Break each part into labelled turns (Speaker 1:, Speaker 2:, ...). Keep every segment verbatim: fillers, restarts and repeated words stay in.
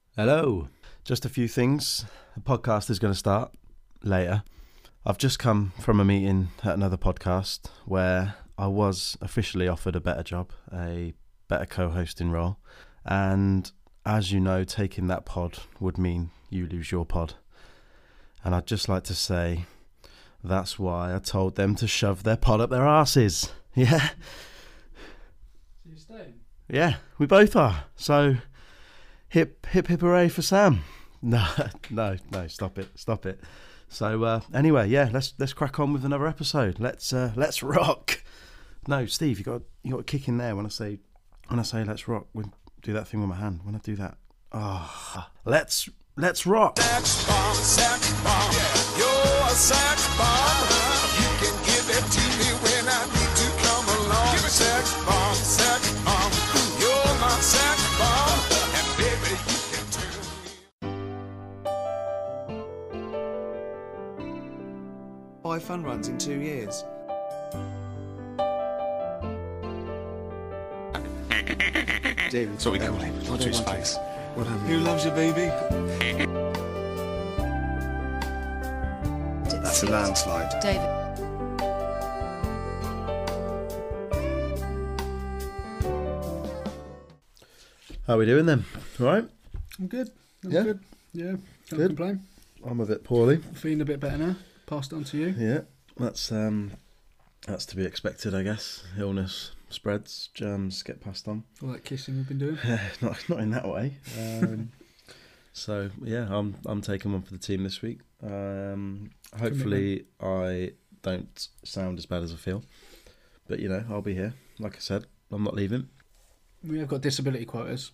Speaker 1: Hello. Just a few things. The podcast is going to start later. I've just come from a meeting at another podcast where I was officially offered a better job, a better co-hosting role. And as you know, taking that pod would mean you lose your pod. And I'd just like to say that's why I told them to shove their pod up their arses. Yeah.
Speaker 2: So you're staying?
Speaker 1: Yeah, we both are. So hip, hip, hip hooray for Sam. No, no, no, stop it, stop it. So uh, anyway, yeah, let's let's crack on with another episode. Let's uh, let's rock. No, Steve, you got you got to kick in there when I say when I say let's rock. When, do that thing with my hand. When I do that, ah, oh, let's let's rock.
Speaker 3: Sex bomb, sex bomb, yeah. You're a sex bomb. You can give it to me when I need to come along. Give me sex bomb, sex bomb. You're my sex bomb, and baby you can turn me.
Speaker 4: Five fun runs in two years. David,
Speaker 5: That's what we call him. Watch his face.
Speaker 4: What have
Speaker 5: Who loves you, baby?
Speaker 4: That's a landslide.
Speaker 6: David.
Speaker 1: How are we doing then? All right?
Speaker 2: I'm good. I'm
Speaker 1: Yeah?
Speaker 2: good. Yeah. Can't
Speaker 1: Good.
Speaker 2: complain.
Speaker 1: I'm a bit poorly.
Speaker 2: Feeling a bit better now. Passed it on to you.
Speaker 1: Yeah, that's um, that's to be expected, I guess. Illness spreads, germs get passed on.
Speaker 2: All that kissing we've been doing.
Speaker 1: not not in that way. Um, so yeah, I'm I'm taking one for the team this week. Um, hopefully, I don't sound as bad as I feel, but you know, I'll be here. Like I said, I'm not leaving.
Speaker 2: We have got disability quotas.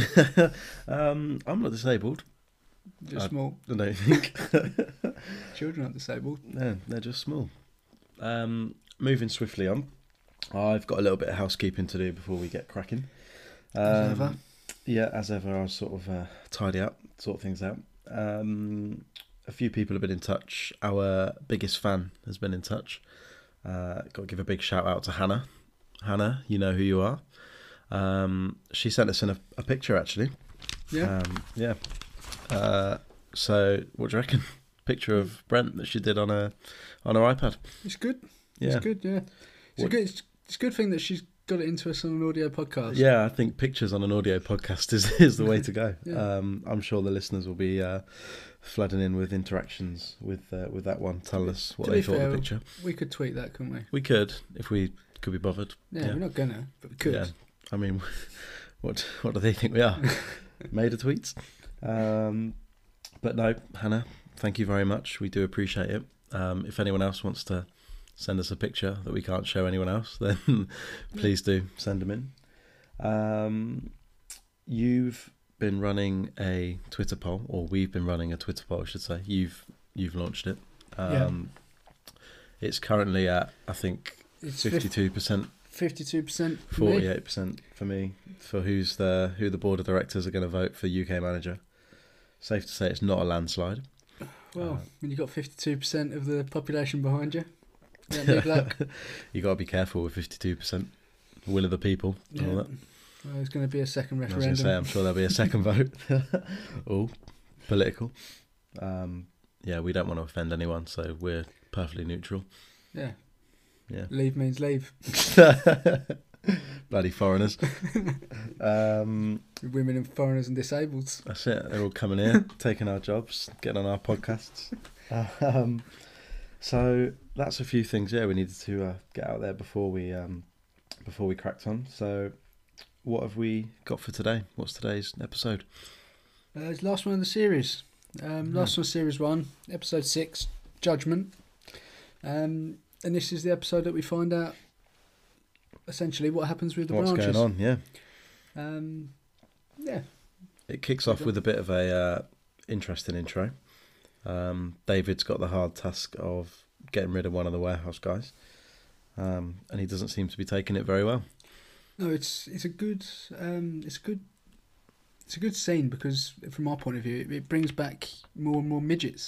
Speaker 1: um, I'm not disabled.
Speaker 2: Just
Speaker 1: I-
Speaker 2: small.
Speaker 1: I don't think.
Speaker 2: Children aren't disabled.
Speaker 1: No, they're just small. Um, moving swiftly on, I've got a little bit of housekeeping to do before we get cracking. Um,
Speaker 2: As ever.
Speaker 1: Yeah, as ever, I'll sort of uh, tidy up, sort things out. Um, a few people have been in touch. Our biggest fan has been in touch. Uh, got to give a big shout out to Hannah. Hannah, you know who you are. Um, she sent us in a, a picture, actually.
Speaker 2: Yeah.
Speaker 1: Um, yeah. Uh, so, what do you reckon? Picture of Brent that she did on a on her iPad.
Speaker 2: It's good.
Speaker 1: Yeah.
Speaker 2: It's good, yeah. It's a
Speaker 1: What-
Speaker 2: good it's, it's a good thing that she's got it into us on an audio podcast.
Speaker 1: Yeah, I think pictures on an audio podcast is, is the way to go.
Speaker 2: Yeah.
Speaker 1: um, I'm sure the listeners will be uh, flooding in with interactions with uh, with that one. Tell us what
Speaker 2: To
Speaker 1: they
Speaker 2: be
Speaker 1: thought
Speaker 2: fair,
Speaker 1: of the picture.
Speaker 2: We could tweet that, couldn't we?
Speaker 1: We could, if we could be bothered.
Speaker 2: Yeah,
Speaker 1: Yeah.
Speaker 2: we're not gonna, but we could.
Speaker 1: Yeah. I mean, what what do they think we are? Made of tweets? Um, but no, Hannah, thank you very much. We do appreciate it. Um, if anyone else wants to send us a picture that we can't show anyone else, then please do send them in. Um, you've been running a Twitter poll, or we've been running a Twitter poll, I should say. You've you've launched it. Um, It's currently at, I think,
Speaker 2: It's
Speaker 1: fifty-two percent.
Speaker 2: fifty-two percent for me.
Speaker 1: Forty-eight percent for me for who's the who the board of directors are going to vote for U K manager. Safe to say it's not a landslide.
Speaker 2: Well,
Speaker 1: Uh,
Speaker 2: when you've got fifty-two percent of the population behind you, you don't need luck.
Speaker 1: You got to be careful with fifty-two percent. Will of the people and all
Speaker 2: Yeah.
Speaker 1: that.
Speaker 2: Well, there's going to be a second
Speaker 1: I was going
Speaker 2: referendum.
Speaker 1: to say I'm sure there'll be a second vote. Oh, political. Um, yeah, we don't want to offend anyone, so we're perfectly neutral.
Speaker 2: Yeah.
Speaker 1: Yeah.
Speaker 2: Leave means leave.
Speaker 1: Bloody foreigners. Um,
Speaker 2: Women and foreigners and disabled.
Speaker 1: That's it. They're all coming here, taking our jobs, getting on our podcasts. Um, so that's a few things. Yeah, we needed to uh, get out there before we um, before we cracked on. So, what have we got for today? What's today's episode?
Speaker 2: Uh, it's the last one of the series. Um, last one of series one, episode six, Judgment. Um, and this is the episode that we find out essentially what happens with the
Speaker 1: What's
Speaker 2: branches.
Speaker 1: going on? Yeah,
Speaker 2: Um, yeah.
Speaker 1: it kicks off with a bit of a uh, interesting intro. Um, David's got the hard task of getting rid of one of the warehouse guys, um, and he doesn't seem to be taking it very well.
Speaker 2: No, it's it's a good um, it's a good it's a good scene because from our point of view, it, it brings back more and more midgets.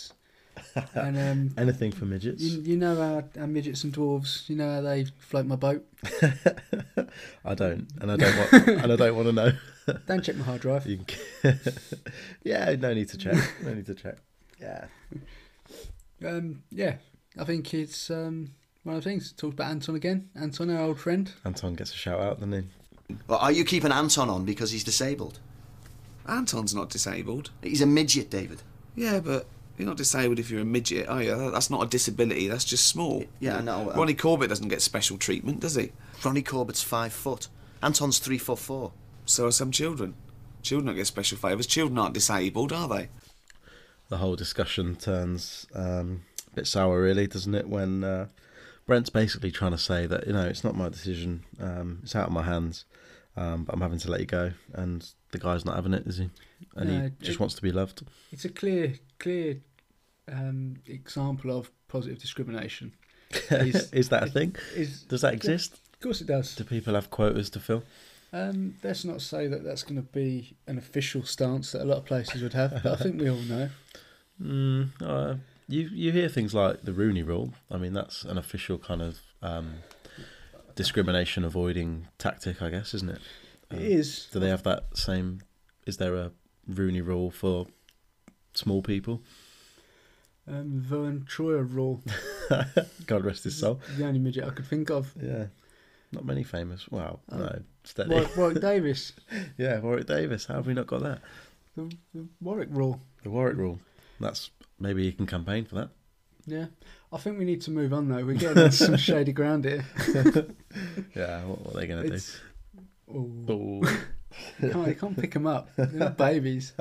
Speaker 2: And um,
Speaker 1: Anything for midgets.
Speaker 2: you, you know how, how midgets and dwarves, you know how they float my boat?
Speaker 1: I don't, and I don't want, and I don't want to know.
Speaker 2: Don't check my hard drive.
Speaker 1: You can... yeah, no need to check. No need to check. Yeah.
Speaker 2: Um, yeah, I think it's um, one of the things. Talked about Anton again. Anton, our old friend.
Speaker 1: Anton gets a shout out, doesn't he?
Speaker 6: Well, are you keeping Anton on because he's disabled?
Speaker 5: Anton's not disabled.
Speaker 6: He's a midget, David.
Speaker 5: Yeah, but you're not disabled if you're a midget, are you? That's not a disability, that's just small.
Speaker 6: Yeah, I know.
Speaker 5: Ronnie Corbett doesn't get special treatment, does he?
Speaker 6: Ronnie Corbett's five foot. Anton's three foot four.
Speaker 5: So are some children. Children don't get special favours. Children aren't disabled, are they?
Speaker 1: The whole discussion turns um, a bit sour, really, doesn't it? When uh, Brent's basically trying to say that, you know, it's not my decision, um, it's out of my hands, um, but I'm having to let you go. And the guy's not having it, is he? And
Speaker 2: No,
Speaker 1: he just
Speaker 2: it-
Speaker 1: wants to be loved.
Speaker 2: It's a clear, clear um, example of positive discrimination. Is-
Speaker 1: Is that a thing?
Speaker 2: Is
Speaker 1: Does that exist?
Speaker 2: Of course it does.
Speaker 1: Do people have quotas to fill?
Speaker 2: Um, let's not say that that's going to be an official stance that a lot of places would have, but I think we all know.
Speaker 1: Mm, uh, you you hear things like the Rooney Rule. I mean, that's an official kind of um, discrimination avoiding tactic, I guess, isn't it? Um,
Speaker 2: It is.
Speaker 1: Do they have that same? Is there a Rooney Rule for small people?
Speaker 2: Um, Vern Troyer rule.
Speaker 1: God rest his soul.
Speaker 2: The only midget I could think of.
Speaker 1: Yeah, not many famous. Wow,
Speaker 2: Oh.
Speaker 1: no, steady.
Speaker 2: Warwick, Warwick Davis.
Speaker 1: Yeah, Warwick Davis. How have we not got that?
Speaker 2: The, the Warwick rule.
Speaker 1: The Warwick Rule. That's maybe you can campaign for that.
Speaker 2: Yeah. I think we need to move on though. We're getting on some shady ground here.
Speaker 1: Yeah, what, what are they going to do?
Speaker 2: It's, oh,
Speaker 1: Oh,
Speaker 2: you, can't, you can't pick them up. They're not babies.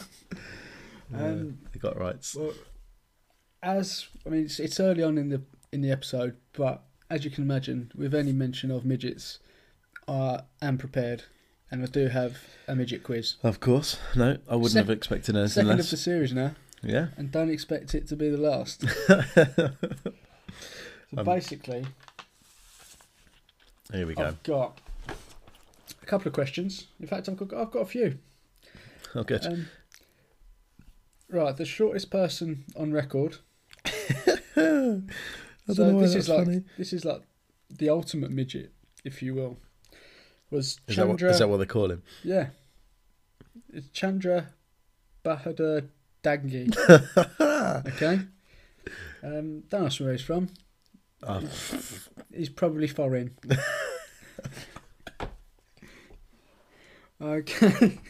Speaker 2: Um,
Speaker 1: they got rights.
Speaker 2: Well, as I mean, it's, it's early on in the in the episode, but as you can imagine, with any mention of midgets, I am prepared, and I do have a midget quiz.
Speaker 1: Of course. No, I wouldn't
Speaker 2: Sec-
Speaker 1: have expected anything
Speaker 2: Second
Speaker 1: less.
Speaker 2: of the series now,
Speaker 1: Yeah.
Speaker 2: and don't expect it to be the last. So
Speaker 1: Um,
Speaker 2: basically,
Speaker 1: Here we go.
Speaker 2: I've got a couple of questions. In fact, I've got I've got a few.
Speaker 1: Oh, good.
Speaker 2: Um, right, the shortest person on record.
Speaker 1: I
Speaker 2: So
Speaker 1: don't know why
Speaker 2: this
Speaker 1: that's
Speaker 2: is like
Speaker 1: funny.
Speaker 2: this is like the ultimate midget, if you will. Was
Speaker 1: Is that, what,
Speaker 2: Chandra?
Speaker 1: is that what they call him?
Speaker 2: Yeah, it's Chandra Bahadur Dangi. Okay. Um, don't ask me where he's from.
Speaker 1: Oh,
Speaker 2: He's probably foreign. Okay.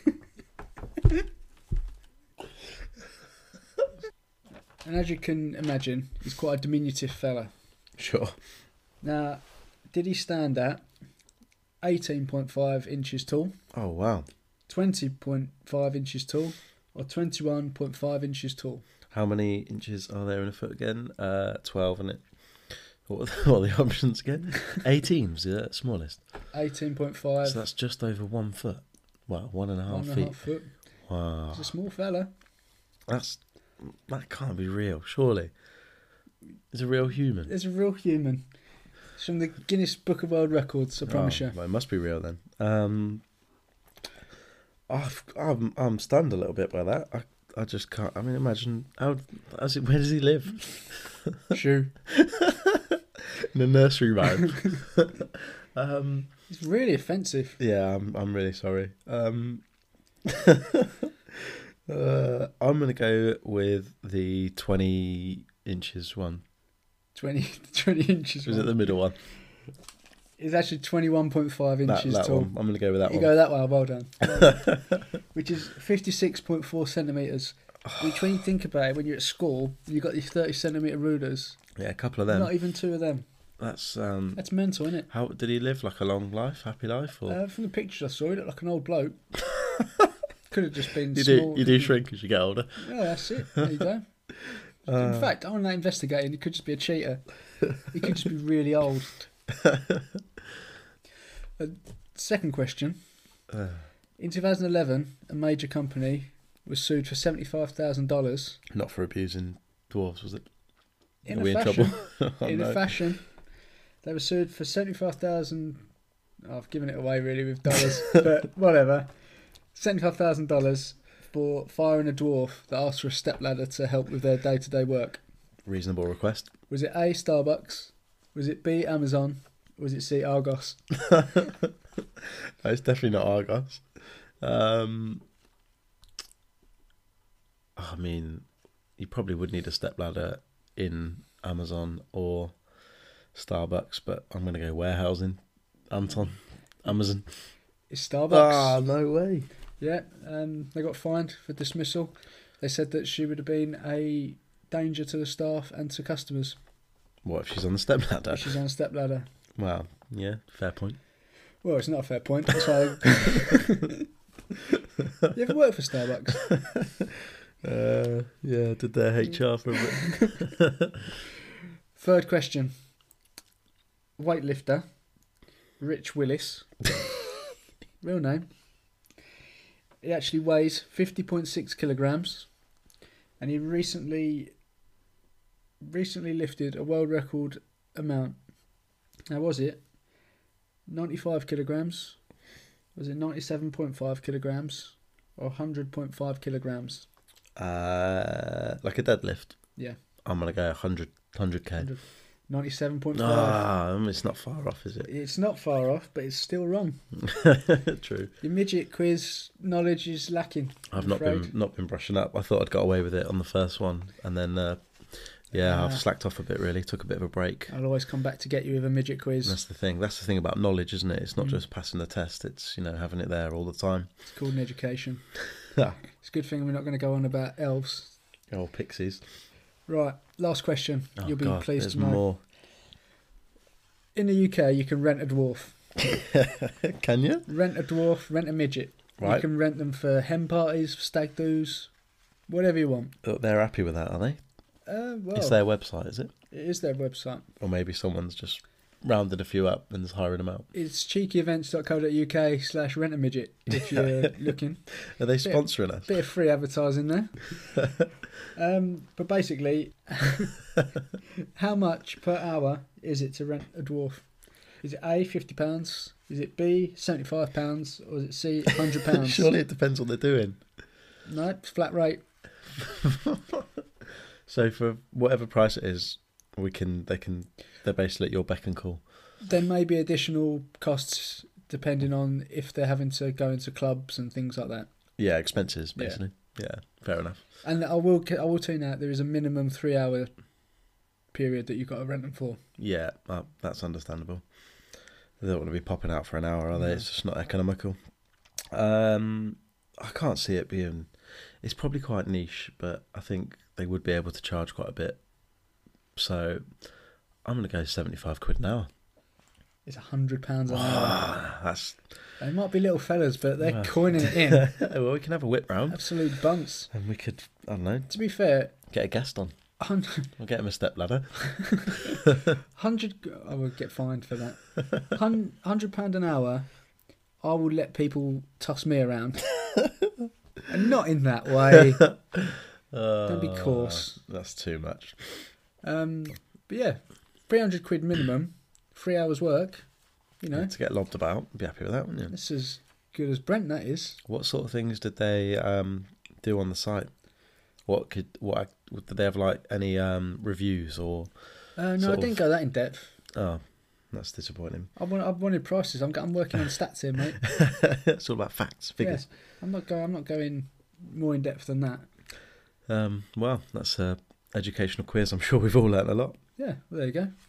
Speaker 2: And as you can imagine, he's quite a diminutive fella.
Speaker 1: sure.
Speaker 2: Now, did he stand at eighteen point five inches tall,
Speaker 1: Oh, wow.
Speaker 2: twenty point five inches tall, or twenty-one point five inches tall?
Speaker 1: How many inches are there in a foot again? Uh, twelve, isn't it? What are, what are the options again? eighteen was the smallest.
Speaker 2: eighteen point five.
Speaker 1: So that's just over one foot. Well, one and a half
Speaker 2: One and a
Speaker 1: feet.
Speaker 2: half foot.
Speaker 1: Wow.
Speaker 2: He's a small fella.
Speaker 1: That's that can't be real, surely. It's a real human.
Speaker 2: There's a real human. It's from the Guinness Book of World Records, I promise
Speaker 1: Oh,
Speaker 2: you.
Speaker 1: well, it must be real then. Um, I've, I'm I'm stunned a little bit by that. I I just can't. I mean, imagine how. How's it, where does he live?
Speaker 2: Shoe.
Speaker 1: In a nursery rhyme. um,
Speaker 2: It's really offensive.
Speaker 1: yeah, I'm I'm really sorry. Um, uh, I'm gonna go with the twenty inches one.
Speaker 2: twenty, twenty inches.
Speaker 1: Was it
Speaker 2: long.
Speaker 1: the middle one?
Speaker 2: It's actually twenty-one point five
Speaker 1: That,
Speaker 2: inches
Speaker 1: that
Speaker 2: tall.
Speaker 1: one. I'm gonna go with that
Speaker 2: You
Speaker 1: one.
Speaker 2: go that way, well done. Which is fifty-six point four centimetres. Which, when you think about it, when you're at school, you've got these thirty centimetre rulers.
Speaker 1: Yeah, a couple of them.
Speaker 2: Not even two of them.
Speaker 1: That's um.
Speaker 2: That's mental, isn't it?
Speaker 1: How did he live? Like a long life, happy life, or
Speaker 2: Uh, from the pictures I saw, he looked like an old bloke. Could have just been
Speaker 1: you do
Speaker 2: small.
Speaker 1: you do shrink as you get older.
Speaker 2: Yeah, that's it. There you go.
Speaker 1: Uh,
Speaker 2: In fact, on that investigating, he could just be a cheater. He could just be really old. Uh, second question.
Speaker 1: Uh,
Speaker 2: In two thousand eleven, a major company was sued for seventy-five thousand dollars
Speaker 1: not for abusing dwarves, was it?
Speaker 2: in
Speaker 1: Are
Speaker 2: a
Speaker 1: we in
Speaker 2: fashion.
Speaker 1: trouble? Oh,
Speaker 2: in
Speaker 1: no.
Speaker 2: a fashion. They were sued for seventy-five thousand dollars. I've given it away really with dollars, but whatever. seventy-five thousand dollars for firing a dwarf that asked for a stepladder to help with their day-to-day work?
Speaker 1: Reasonable request.
Speaker 2: Was it A, Starbucks? Was it B, Amazon? Or was it C, Argos?
Speaker 1: No, it's definitely not Argos. Um, I mean, you probably would need a stepladder in Amazon or Starbucks, but I'm going to go warehousing. Anton, Amazon.
Speaker 2: It's Starbucks.
Speaker 1: Ah, no way.
Speaker 2: Yeah, um, they got fined for dismissal. They said that she would have been a danger to the staff and to customers.
Speaker 1: What if she's on the stepladder?
Speaker 2: She's on a stepladder.
Speaker 1: Wow, yeah, fair point.
Speaker 2: Well, it's not a fair point. That's why. You ever worked for Starbucks?
Speaker 1: Uh, yeah, did their H R for a bit.
Speaker 2: Third question. Weightlifter, Rich Willis. Real name. He actually weighs fifty point six kilograms, and he recently recently lifted a world record amount. Now, was it ninety-five kilograms? Was it ninety-seven point five kilograms? Or one hundred point five kilograms?
Speaker 1: Uh, like a deadlift.
Speaker 2: Yeah.
Speaker 1: I'm gonna go one hundred, one hundred k.
Speaker 2: ninety-seven point five.
Speaker 1: Ah, um, it's not far off, is it?
Speaker 2: It's not far off, but it's still wrong.
Speaker 1: True.
Speaker 2: Your midget quiz knowledge is lacking.
Speaker 1: I've
Speaker 2: I'm
Speaker 1: not
Speaker 2: afraid.
Speaker 1: been not been brushing up. I thought I'd got away with it on the first one, and then uh, yeah,
Speaker 2: Ah.
Speaker 1: I've slacked off a bit. Really, took a bit of a break.
Speaker 2: I'll always come back to get you with a midget quiz.
Speaker 1: That's the thing. That's the thing about knowledge, isn't it? It's not
Speaker 2: Mm.
Speaker 1: just passing the test. It's, you know, having it there all the time.
Speaker 2: It's called an education.
Speaker 1: Ah.
Speaker 2: It's a good thing we're not going to go on about elves.
Speaker 1: Oh, pixies.
Speaker 2: Right, last question.
Speaker 1: Oh,
Speaker 2: You'll be
Speaker 1: God,
Speaker 2: pleased
Speaker 1: there's
Speaker 2: to know.
Speaker 1: more.
Speaker 2: In the U K, you can rent a dwarf.
Speaker 1: Can you?
Speaker 2: Rent a dwarf, rent a midget. You
Speaker 1: Right.
Speaker 2: can rent them for hen parties, for stag do's, whatever you want.
Speaker 1: Oh, they're happy with that, are they?
Speaker 2: Uh, well,
Speaker 1: It's their website, is it?
Speaker 2: it is their website.
Speaker 1: Or maybe someone's just rounded a few up and is hiring them out.
Speaker 2: It's cheekyevents.co.uk slash rent a midget if you're looking.
Speaker 1: Are they sponsoring us?
Speaker 2: Bit of free advertising there. um, but basically, how much per hour is it to rent a dwarf? Is it A, fifty pounds? Is it B, seventy-five pounds? Or is it C, one hundred pounds?
Speaker 1: Surely it depends what they're doing.
Speaker 2: No, it's flat rate.
Speaker 1: So for whatever price it is, we can they can they're basically at your beck and call.
Speaker 2: There may be additional costs depending on if they're having to go into clubs and things like that.
Speaker 1: Yeah, expenses
Speaker 2: Yeah.
Speaker 1: basically. Yeah, fair enough.
Speaker 2: And I will I will tell you now, there is a minimum three hour period that you've got to rent them for.
Speaker 1: Yeah, uh, that's understandable. They don't want to be popping out for an hour, are they?
Speaker 2: No.
Speaker 1: It's just not economical. Um, I can't see it being. It's probably quite niche, but I think they would be able to charge quite a bit. So I'm going to go seventy-five quid an hour.
Speaker 2: It's one hundred pounds an hour.
Speaker 1: Ah, that's
Speaker 2: They might be little fellas, but they're
Speaker 1: Well.
Speaker 2: coining it in.
Speaker 1: well, we can have a whip round,
Speaker 2: Absolute bunts.
Speaker 1: and we could, I don't know,
Speaker 2: To be fair,
Speaker 1: get a guest on.
Speaker 2: one
Speaker 1: We'll get him a step ladder.
Speaker 2: hundred. I will get fined for that. Hun- Hundred pound an hour. I will let people toss me around, and not in that way. Don't be coarse.
Speaker 1: Uh, That's too much.
Speaker 2: Um, but yeah, three hundred quid minimum, three hours work. You know,
Speaker 1: To get lobbed about, be happy with that, wouldn't you?
Speaker 2: this is good as Brent. That is.
Speaker 1: What sort of things did they um, do on the site? What could what ac- did they have like any um, reviews or?
Speaker 2: Uh, no,
Speaker 1: Sort
Speaker 2: I didn't
Speaker 1: of-
Speaker 2: go that in depth.
Speaker 1: Oh, that's disappointing.
Speaker 2: I want. I wanted prices. I'm. I'm working on stats here, mate.
Speaker 1: It's all about facts, figures.
Speaker 2: I'm not going. I'm not going more in depth than that.
Speaker 1: Um, well, that's a educational quiz. I'm sure we've all learnt a lot.
Speaker 2: Yeah. Well, there you go.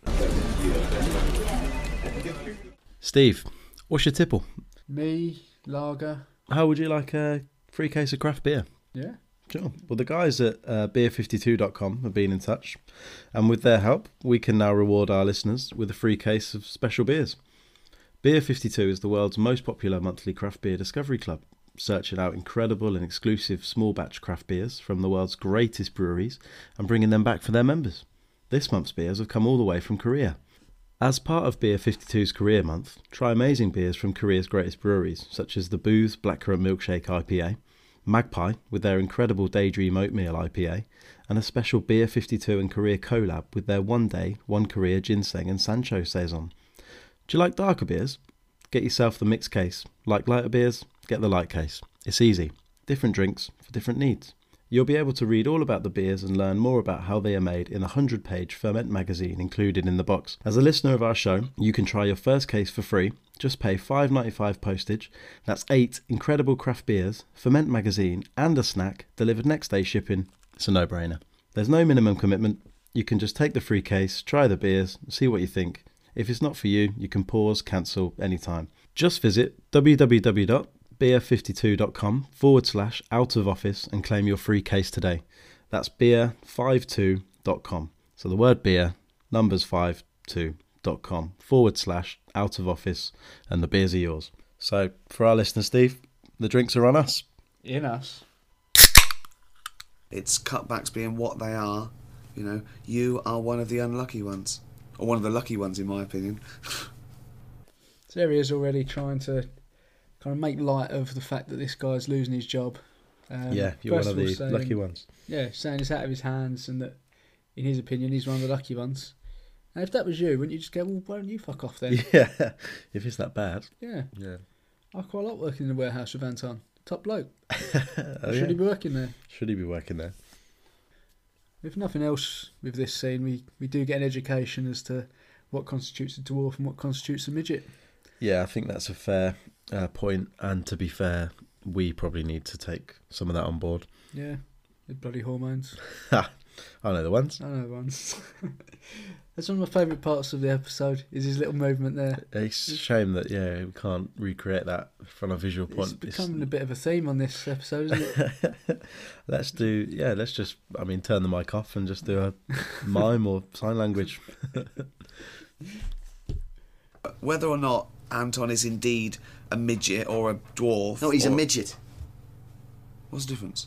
Speaker 1: Steve, what's your tipple?
Speaker 2: Me, lager.
Speaker 1: How would you like a free case of craft beer?
Speaker 2: Yeah.
Speaker 1: Sure. Well, the guys at uh, beer fifty-two dot com have been in touch, and with their help, we can now reward our listeners with a free case of special beers. Beer fifty-two is the world's most popular monthly craft beer discovery club, searching out incredible and exclusive small batch craft beers from the world's greatest breweries and bringing them back for their members. This month's beers have come all the way from Korea. As part of Beer fifty-two's Korea Month, try amazing beers from Korea's greatest breweries, such as the Booth Blackcurrant Milkshake I P A, Magpie with their incredible Daydream Oatmeal I P A, and a special Beer fifty-two and Korea collab with their One Day, One Korea Ginseng and Sancho Saison. Do you like darker beers? Get yourself the mixed case. Like lighter beers? Get the light case. It's easy. different drinks for different needs. You'll be able to read all about the beers and learn more about how they are made in the one hundred page Ferment magazine included in the box. As a listener of our show, you can try your first case for free. Just pay five dollars ninety-five postage. That's eight incredible craft beers, Ferment magazine, and a snack delivered next day shipping. It's a no-brainer. There's no minimum commitment. You can just take the free case, try the beers, see what you think. If it's not for you, you can pause, cancel anytime. Just visit www. beer52.com forward slash out of office and claim your free case today. That's beer fifty-two dot com. So the word beer, numbers fifty-two dot com forward slash out of office, and the beers are yours. So for our listeners, Steve, the drinks are on us.
Speaker 2: In us.
Speaker 5: It's cutbacks being what they are. You know, you are one of the unlucky ones. Or one of the lucky ones, in my opinion.
Speaker 2: So there he is already trying to kind of make light of the fact that this guy's losing his job. Um,
Speaker 1: yeah, you're one of the
Speaker 2: saying,
Speaker 1: lucky ones.
Speaker 2: Yeah, saying it's out of his hands and that, in his opinion, he's one of the lucky ones. And if that was you, wouldn't you just go, well, why don't you fuck off then?
Speaker 1: Yeah, if it's that bad.
Speaker 2: Yeah.
Speaker 1: Yeah.
Speaker 2: I quite like working in the warehouse with Anton. Top bloke.
Speaker 1: oh,
Speaker 2: Should
Speaker 1: yeah.
Speaker 2: he be working there?
Speaker 1: Should he be working there?
Speaker 2: If nothing else with this scene, we, we do get an education as to what constitutes a dwarf and what constitutes a midget.
Speaker 1: Yeah, I think that's a fair uh, point. And to be fair, we probably need to take some of that on board.
Speaker 2: Yeah, the bloody hormones.
Speaker 1: I know the ones.
Speaker 2: I know the ones. That's one of my favourite parts of the episode, is his little movement there.
Speaker 1: It's a shame that, yeah, we can't recreate that from a visual point.
Speaker 2: It's becoming a bit of a theme on this episode, isn't it?
Speaker 1: Let's do, yeah, let's just, I mean, turn the mic off and just do a mime or sign language.
Speaker 5: Whether or not Anton is indeed a midget or a dwarf...
Speaker 6: No, he's
Speaker 5: or...
Speaker 6: a midget.
Speaker 5: What's the difference?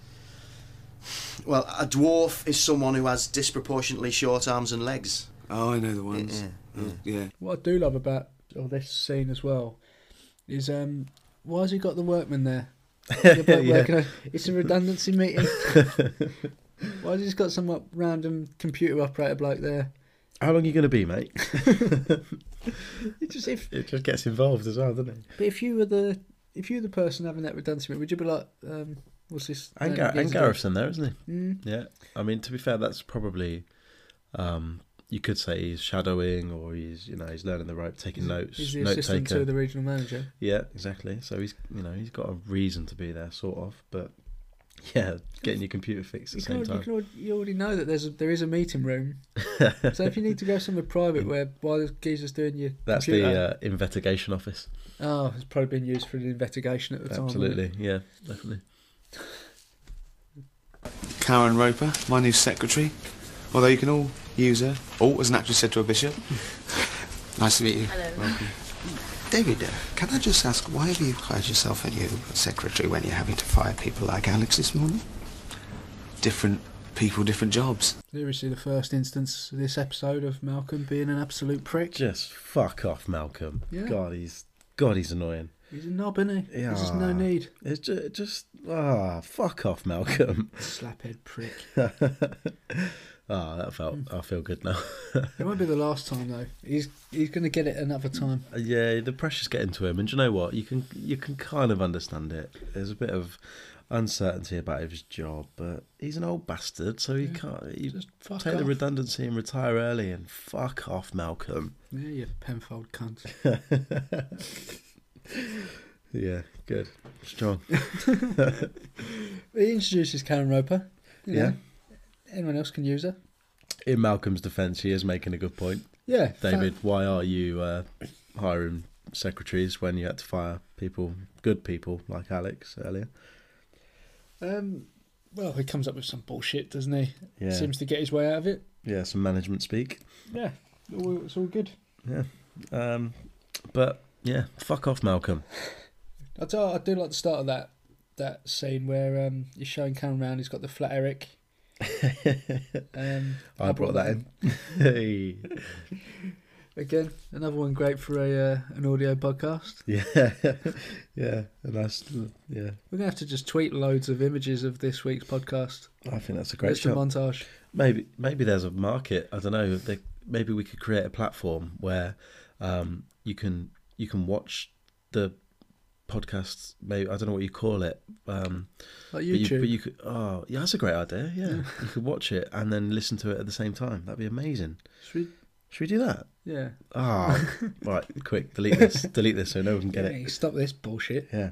Speaker 6: Well, a dwarf is someone who has disproportionately short arms and legs.
Speaker 5: Oh, I know the ones.
Speaker 6: Yeah,
Speaker 5: Oh, yeah.
Speaker 2: What I do love about all this scene as well is um, why has he got the workman there? The bloke
Speaker 1: Yeah.
Speaker 2: working on- It's a redundancy meeting. Why has he just got some up, random computer operator bloke there?
Speaker 1: How long are you going to be, mate?
Speaker 2: It just if
Speaker 1: It just gets involved as well, doesn't it?
Speaker 2: but if you were the if you were the person having that redundancy meeting, would you be like, um, what's this?
Speaker 1: And,
Speaker 2: man
Speaker 1: Gar-
Speaker 2: that
Speaker 1: and
Speaker 2: gets to
Speaker 1: Gareth's in there, isn't he?
Speaker 2: do? Mm.
Speaker 1: Yeah. I mean, to be fair, that's probably, um, you could say he's shadowing, or he's, you know, he's learning the rope, taking notes,
Speaker 2: He's the
Speaker 1: note
Speaker 2: assistant
Speaker 1: taker.
Speaker 2: to the regional manager.
Speaker 1: Yeah, exactly. So he's, you know, he's got a reason to be there, sort of. But yeah, getting your computer fixed
Speaker 2: You,
Speaker 1: at the
Speaker 2: can,
Speaker 1: same
Speaker 2: al- you,
Speaker 1: time.
Speaker 2: can, al- you already know that there's a, there is a meeting room. So if you need to go somewhere private where while the geezer's doing your
Speaker 1: That's
Speaker 2: computer,
Speaker 1: the uh, investigation office.
Speaker 2: oh, it's probably been used for an investigation at the time. wasn't it?
Speaker 1: Absolutely, yeah, definitely.
Speaker 5: Karen Roper, my new secretary. Although you can all use her. Oh, as an actress said to a bishop. Nice to meet you.
Speaker 7: Hello.
Speaker 5: Welcome.
Speaker 8: David, uh, can I just ask, why have you hired yourself a new secretary when you're having to fire people like Alex this morning?
Speaker 5: Different people, different jobs.
Speaker 2: Here we see the first instance of this episode of Malcolm being an absolute prick.
Speaker 1: Just fuck off, Malcolm.
Speaker 2: Yeah.
Speaker 1: God, he's God, he's annoying.
Speaker 2: He's a knob, isn't he?
Speaker 1: Yeah.
Speaker 2: There's just no need.
Speaker 1: It's just, just ah, fuck off, Malcolm.
Speaker 2: Slaphead prick.
Speaker 1: Ah, that felt. I feel good now.
Speaker 2: It won't be the last time though. He's he's going to get it another time.
Speaker 1: Yeah, the pressure's getting to him, and do you know what? You can you can kind of understand it. There's a bit of uncertainty about his job, but he's an old bastard, so he
Speaker 2: Yeah.
Speaker 1: can't. You
Speaker 2: Just fuck
Speaker 1: take the
Speaker 2: off.
Speaker 1: redundancy and retire early, and fuck off, Malcolm.
Speaker 2: Yeah, you Penfold cunt.
Speaker 1: Yeah, good, strong.
Speaker 2: He introduces Karen Roper. You know,
Speaker 1: Yeah.
Speaker 2: Anyone else can use her.
Speaker 1: In Malcolm's defence, he is making a good point.
Speaker 2: Yeah.
Speaker 1: David, why are you uh, hiring secretaries when you had to fire people, good people like Alex earlier?
Speaker 2: Um, well, he comes up with some bullshit, doesn't he?
Speaker 1: Yeah,
Speaker 2: Seems to get his way out of it.
Speaker 1: yeah, some management speak.
Speaker 2: Yeah. All- It's all good.
Speaker 1: Yeah, um, but yeah, fuck off, Malcolm.
Speaker 2: I do, I do like the start of that that scene where um, you're showing Karen around. He's got the flat Eric. Um,
Speaker 1: I brought that in. Hey.
Speaker 2: Again, another one great for a uh, an audio podcast.
Speaker 1: Yeah, yeah, and that's yeah.
Speaker 2: We're gonna have to just tweet loads of images of this week's podcast.
Speaker 1: I think that's a great
Speaker 2: Just a
Speaker 1: show.
Speaker 2: montage.
Speaker 1: Maybe maybe there's a market. I don't know. They, maybe we could create a platform where um, you can you can watch the podcast. Maybe I don't know what you call it. Um,
Speaker 2: Like
Speaker 1: but you,
Speaker 2: YouTube.
Speaker 1: but you could. Oh, yeah, that's a great idea. Yeah, you could watch it and then listen to it at the same time. That'd be amazing.
Speaker 2: Should we,
Speaker 1: Should we do that?
Speaker 2: yeah.
Speaker 1: Ah, right. Quick, delete this. Delete this so no one can get
Speaker 2: Hey,
Speaker 1: it.
Speaker 2: stop this bullshit.
Speaker 1: Yeah.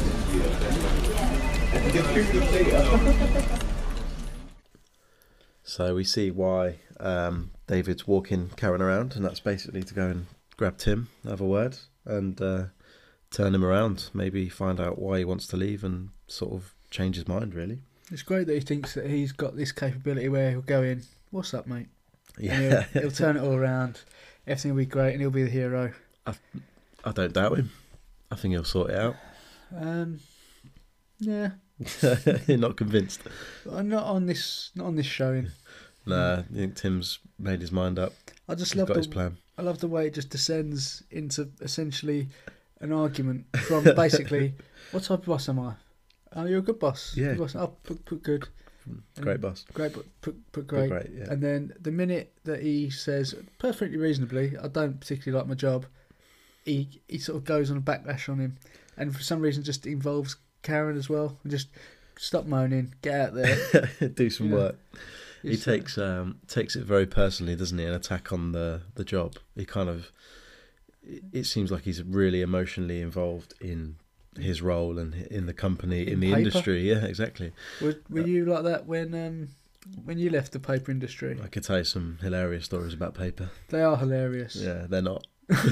Speaker 1: So we see why um, David's walking Karen around, and that's basically to go and grab Tim, have a word, and uh, turn him around. Maybe find out why he wants to leave and sort of change his mind, really.
Speaker 2: It's great that he thinks that he's got this capability where he'll go in, what's up, mate? And
Speaker 1: Yeah.
Speaker 2: he'll, he'll turn it all around. Everything will be great and he'll be the hero.
Speaker 1: I don't doubt him. I think he'll sort it out.
Speaker 2: Um, yeah.
Speaker 1: You're not convinced?
Speaker 2: I'm not on this not on this showing.
Speaker 1: Nah, I think Tim's made his mind up.
Speaker 2: I just
Speaker 1: He's
Speaker 2: love
Speaker 1: got
Speaker 2: the
Speaker 1: his plan.
Speaker 2: I love the way it just descends into essentially an argument from basically, what type of boss am I? Oh, you're a good boss.
Speaker 1: Yeah.
Speaker 2: Good boss. Oh, put, put good.
Speaker 1: Great boss.
Speaker 2: Great, but put, put
Speaker 1: Put
Speaker 2: great.
Speaker 1: great, yeah.
Speaker 2: And then the minute that he says, perfectly reasonably, I don't particularly like my job, he he sort of goes on a backlash on him. And for some reason just involves Karen as well. And just stop moaning, get out there.
Speaker 1: Do some
Speaker 2: Yeah.
Speaker 1: work. He
Speaker 2: It's, uh,
Speaker 1: takes um, takes it very personally, doesn't he? An attack on the, the job. He kind of. It, it seems like he's really emotionally involved in his role and in the company, in,
Speaker 2: In
Speaker 1: the
Speaker 2: paper?
Speaker 1: industry. Yeah, exactly.
Speaker 2: Were, were you like that when um, when you left the paper industry?
Speaker 1: I could tell you some hilarious stories about paper.
Speaker 2: They are hilarious.
Speaker 1: Yeah, they're not.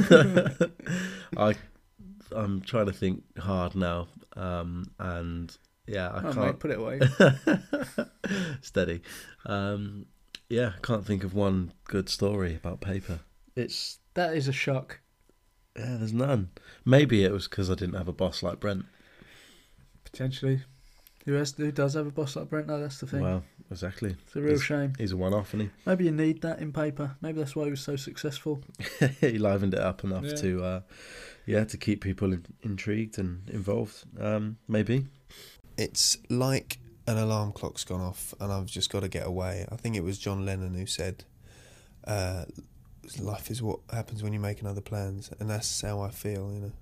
Speaker 1: I I'm trying to think hard now, um, and yeah, I
Speaker 2: Oh,
Speaker 1: can't.
Speaker 2: mate, put it away.
Speaker 1: Steady. Um, yeah, I can't think of one good story about paper. It's
Speaker 2: That is a shock.
Speaker 1: yeah, there's none. Maybe it was because I didn't have a boss like Brent.
Speaker 2: Potentially. Who has who does have a boss like Brent? No, that's the thing.
Speaker 1: Well, exactly.
Speaker 2: It's a real
Speaker 1: he's,
Speaker 2: shame.
Speaker 1: He's a one-off, isn't
Speaker 2: Maybe you need that in paper. Maybe that's why he was so successful.
Speaker 1: he? He livened it up enough
Speaker 2: Yeah.
Speaker 1: to, uh, yeah, to keep people in, intrigued and involved. Um, maybe.
Speaker 7: It's like an alarm clock's gone off and I've just got to get away. I think it was John Lennon who said, uh, life is what happens when you're making other plans, and that's how I feel, you know.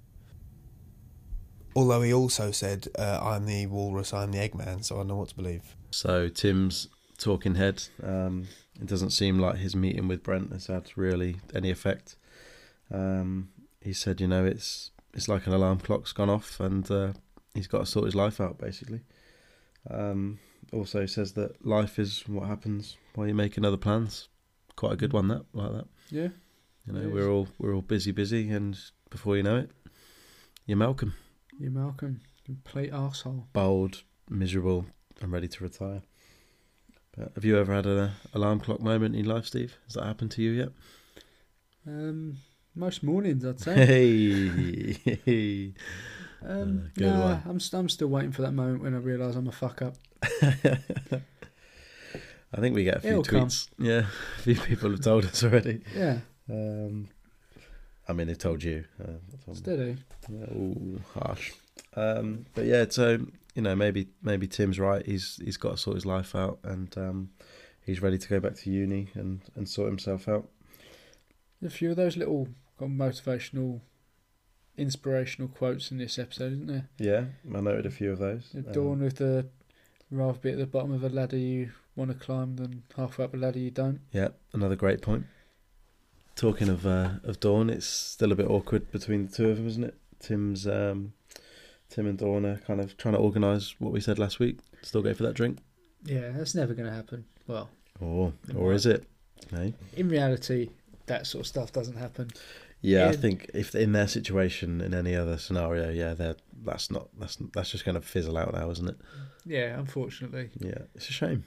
Speaker 7: Although he also said, uh, I'm the walrus, I'm the Eggman, so I know what to believe.
Speaker 1: So Tim's talking head. Um, it doesn't seem like his meeting with Brent has had really any effect. Um, he said, you know, it's it's like an alarm clock's gone off, and uh, he's got to sort his life out, basically. Um, also says that life is what happens while you're making other plans. Quite a good one, that like that.
Speaker 2: Yeah.
Speaker 1: You know,
Speaker 2: It is.
Speaker 1: we're all we're all busy, busy, and before you know it, you're Malcolm,
Speaker 2: You Malcolm, complete arsehole.
Speaker 1: bold, miserable, and ready to retire. But have you ever had an alarm clock moment in your life, Steve? Has that happened to you yet?
Speaker 2: Um, most mornings, I'd say.
Speaker 1: Hey,
Speaker 2: Um,
Speaker 1: Uh, good
Speaker 2: nah,
Speaker 1: one.
Speaker 2: I'm st- I'm still waiting for that moment when I realise I'm a fuck up.
Speaker 1: I think we get a few
Speaker 2: It'll come.
Speaker 1: tweets. Yeah, a few people have told us already.
Speaker 2: Yeah,
Speaker 1: Um, I mean, they've told you. Uh, not told me.
Speaker 2: steady.
Speaker 1: Oh, harsh. Um, but yeah, so you know, maybe maybe Tim's right. He's he's got to sort his life out, and um, he's ready to go back to uni and, and sort himself out.
Speaker 2: A few of those little kind of motivational, inspirational quotes in this episode, isn't there?
Speaker 1: Yeah, I noted a few of those.
Speaker 2: The
Speaker 1: Um,
Speaker 2: Dawn with the rather be at the bottom of a ladder you want to climb than halfway up a ladder you don't.
Speaker 1: Yeah, another great point. Talking of uh, of Dawn, it's still a bit awkward between the two of them, isn't it? Tim's um, Tim and Dawn are kind of trying to organise what we said last week. Still go for that drink,
Speaker 2: Yeah, that's never going to happen. Well,
Speaker 1: or
Speaker 2: It
Speaker 1: or
Speaker 2: might.
Speaker 1: is it? Hey?
Speaker 2: in reality, that sort of stuff doesn't happen.
Speaker 1: Yeah, I
Speaker 2: Yeah.
Speaker 1: think if in their situation, in any other scenario, yeah, they're that's not that's that's just going to fizzle out now, isn't it?
Speaker 2: Yeah, unfortunately.
Speaker 1: Yeah, it's a shame.